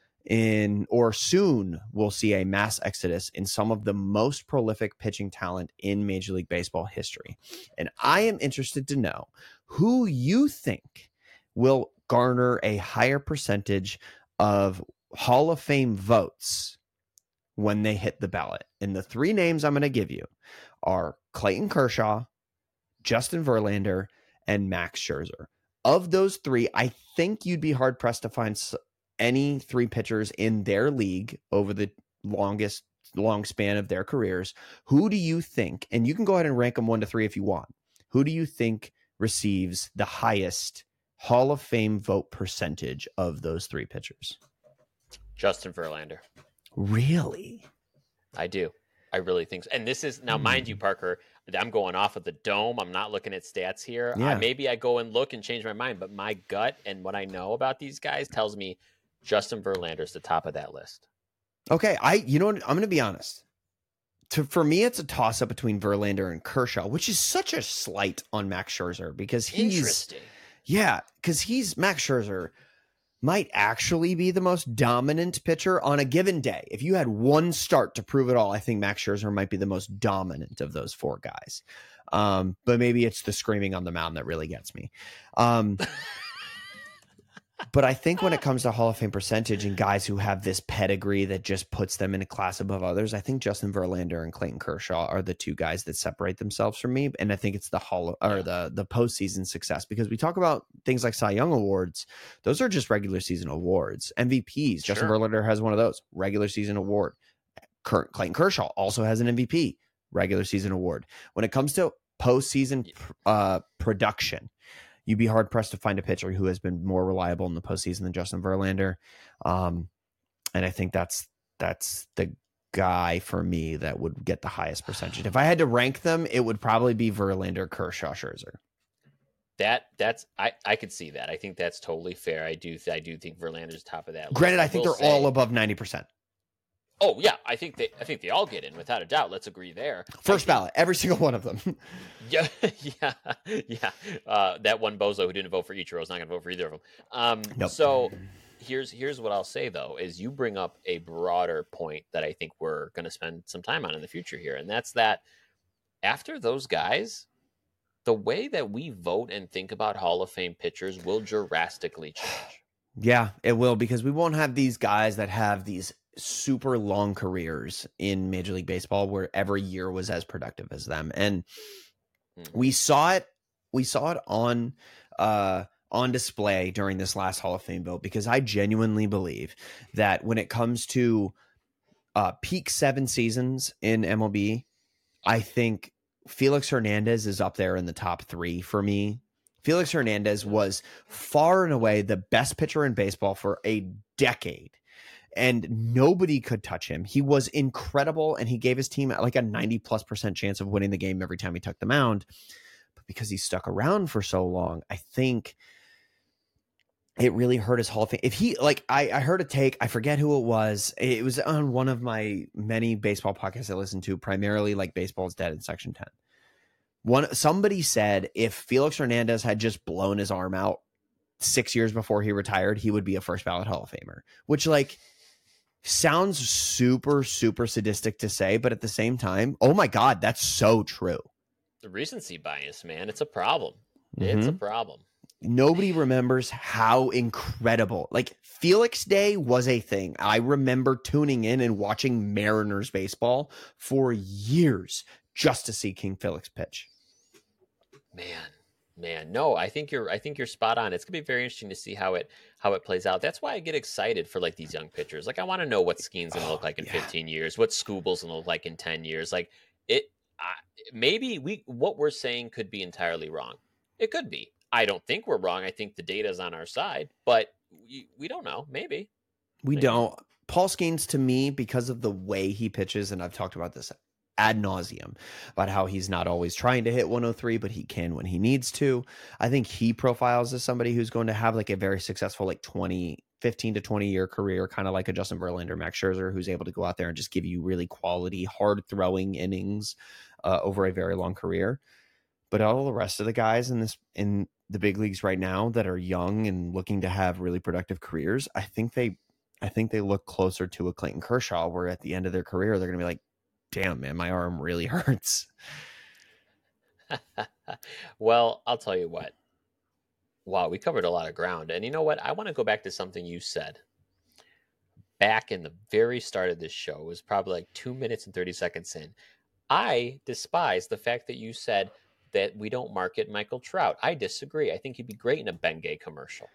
in, or soon we'll see a mass exodus in some of the most prolific pitching talent in Major League Baseball history. And I am interested to know who you think will garner a higher percentage of Hall of Fame votes when they hit the ballot. And the three names I'm going to give you are Clayton Kershaw, Justin Verlander, and Max Scherzer. Of those three, I think you'd be hard pressed to find any three pitchers in their league over the longest long span of their careers. Who do you think, and you can go ahead and rank them one to three if you want, who do you think receives the highest Hall of Fame vote percentage of those three pitchers? Justin Verlander. Really? I do. I really think so. And this is, now mind you, Parker, I'm going off of the dome. I'm not looking at stats here. Yeah. Uh, maybe I go and look and change my mind, but my gut and what I know about these guys tells me Justin Verlander is the top of that list. Okay. I, you know what? I'm going to be honest. To, for me, it's a toss up between Verlander and Kershaw, which is such a slight on Max Scherzer because he's, Interesting. yeah, because he's Max Scherzer might actually be the most dominant pitcher on a given day. If you had one start to prove it all, I think Max Scherzer might be the most dominant of those four guys. Um, but maybe it's the screaming on the mound that really gets me. Um, but I think when it comes to Hall of Fame percentage and guys who have this pedigree that just puts them in a class above others, I think Justin Verlander and Clayton Kershaw are the two guys that separate themselves from me. And I think it's the Hall or the the postseason success, because we talk about things like Cy Young awards. Those are just regular season awards. M V Ps. Justin Sure. Verlander has one of those, regular season award. Kurt, Clayton Kershaw also has an M V P, regular season award. When it comes to postseason uh, production, you'd be hard pressed to find a pitcher who has been more reliable in the postseason than Justin Verlander. Um, and I think that's, that's the guy for me that would get the highest percentage. If I had to rank them, it would probably be Verlander, Kershaw, Scherzer. That that's I, I could see that. I think that's totally fair. I do I do think Verlander's top of that list. Granted, I think will they're say, all above ninety percent. Oh yeah, I think they I think they all get in without a doubt. Let's agree there. First think, ballot, every single one of them. yeah, yeah, yeah. Uh, that one bozo who didn't vote for Ichiro is not going to vote for either of them. Um, Nope. So here's here's what I'll say though: is you bring up a broader point that I think we're going to spend some time on in the future here, and that's that after those guys, the way that we vote and think about Hall of Fame pitchers will drastically change. Yeah, it will, because we won't have these guys that have these super long careers in Major League Baseball where every year was as productive as them. And Mhm. we saw it, we saw it on, uh, on display during this last Hall of Fame vote, because I genuinely believe that when it comes to uh, peak seven seasons in M L B, I think Felix Hernandez is up there in the top three for me. Felix Hernandez was far and away the best pitcher in baseball for a decade, and nobody could touch him. He was incredible, and he gave his team like a ninety plus percent chance of winning the game every time he took the mound. But because he stuck around for so long, I think it really hurt his Hall of Fame. If he, like, I, I heard a take, I forget who it was. It was on one of my many baseball podcasts I listen to, primarily like Baseball's Dead in Section ten. One, somebody said if Felix Hernandez had just blown his arm out six years before he retired, he would be a first ballot Hall of Famer, which like sounds super, super sadistic to say, but at the same time, oh my God, that's so true. The recency bias, man. It's a problem. Mm-hmm. It's a problem. Nobody remembers how incredible, like Felix Day was a thing. I remember tuning in and watching Mariners baseball for years just to see King Felix pitch. Man, man, no, I think you're, I think you're spot on. It's gonna be very interesting to see how it, how it plays out. That's why I get excited for like these young pitchers. Like I want to know what Skeen's gonna oh, look like in yeah. fifteen years, what Skubal's gonna look like in ten years. Like it, uh, maybe we, what we're saying could be entirely wrong. It could be. I don't think we're wrong. I think the data is on our side, but we, we don't know. Maybe. We Maybe. don't. Paul Skeens, to me, because of the way he pitches, and I've talked about this ad nauseum, about how he's not always trying to hit one oh three, but he can when he needs to. I think he profiles as somebody who's going to have like a very successful, like twenty, fifteen to twenty year career, kind of like a Justin Verlander, Max Scherzer, who's able to go out there and just give you really quality, hard throwing innings uh, over a very long career. But all the rest of the guys in this, in the big leagues right now that are young and looking to have really productive careers, I think they, I think they look closer to a Clayton Kershaw, where at the end of their career, they're going to be like, damn, man, my arm really hurts. Well, I'll tell you what. Wow, we covered a lot of ground. And you know what? I want to go back to something you said back in the very start of this show. It was probably like two minutes and thirty seconds in. I despise the fact that you said that we don't market Michael Trout. I disagree. I think he'd be great in a Bengay commercial.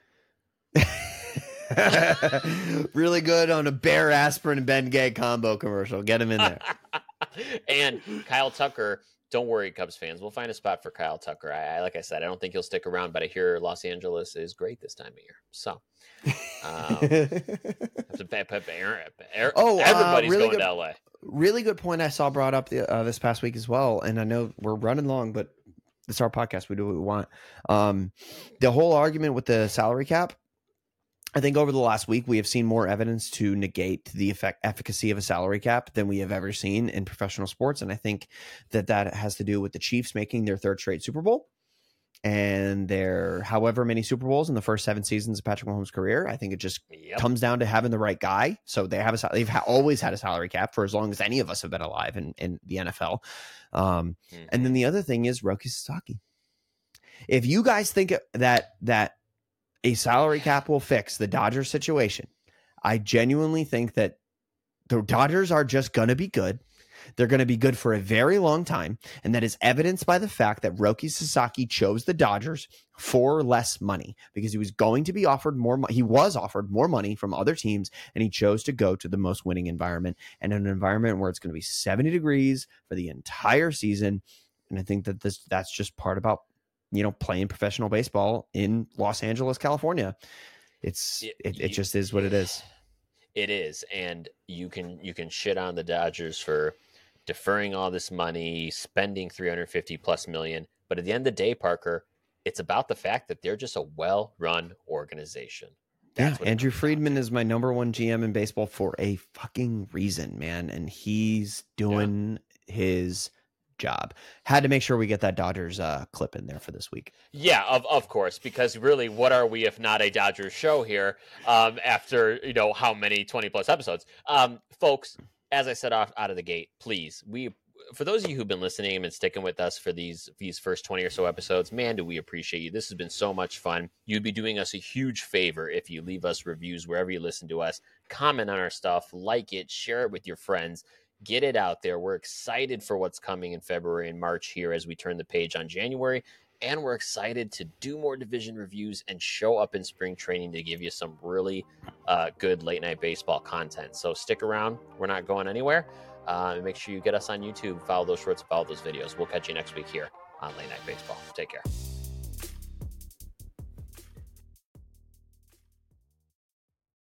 Really good on a Bear aspirin and Bengay combo commercial. Get him in there. And Kyle Tucker, don't worry, Cubs fans. We'll find a spot for Kyle Tucker. I, I like I said, I don't think he'll stick around, but I hear Los Angeles is great this time of year. So, um, oh, everybody's uh, really going good, to L A. Really good point I saw brought up the, uh, this past week as well. And I know we're running long, but it's our podcast. We do what we want. Um, the whole argument with the salary cap, I think over the last week, we have seen more evidence to negate the effect, efficacy of a salary cap than we have ever seen in professional sports. And I think that that has to do with the Chiefs making their third straight Super Bowl and their however many Super Bowls in the first seven seasons of Patrick Mahomes' career. I think it just yep. comes down to having the right guy. So they have a, they've ha- always had a salary cap for as long as any of us have been alive in, in the N F L. Um, mm-hmm. And then the other thing is Roki Sasaki. If you guys think that that a salary cap will fix the Dodgers situation, I genuinely think that the Dodgers are just going to be good. They're going to be good for a very long time. And that is evidenced by the fact that Roki Sasaki chose the Dodgers for less money because he was going to be offered more. Mo- he was offered more money from other teams, and he chose to go to the most winning environment, and an environment where it's going to be seventy degrees for the entire season. And I think that this, that's just part about, you know, playing professional baseball in Los Angeles, California. It's, it, it, it just is what it is. It is. And you can, you can shit on the Dodgers for deferring all this money, spending three hundred fifty plus million. But at the end of the day, Parker, it's about the fact that they're just a well-run organization. That's yeah. Andrew Friedman is my number one G M in baseball for a fucking reason, man. And he's doing yeah. his job. Had to make sure we get that Dodgers uh, clip in there for this week. Yeah, of of course, because really, what are we if not a Dodgers show here? Um, after you know how many twenty plus episodes, um, folks. As I said off out of the gate, please, we for those of you who've been listening and sticking with us for these these first twenty or so episodes, man, do we appreciate you. This has been so much fun. You'd be doing us a huge favor if you leave us reviews wherever you listen to us, comment on our stuff, like it, share it with your friends. Get it out there. We're excited for what's coming in February and March here as we turn the page on January. And we're excited to do more division reviews and show up in spring training to give you some really uh, good late night baseball content. So stick around. We're not going anywhere. Uh, and make sure you get us on YouTube. Follow those shorts, follow those videos. We'll catch you next week here on Late Night Baseball. Take care.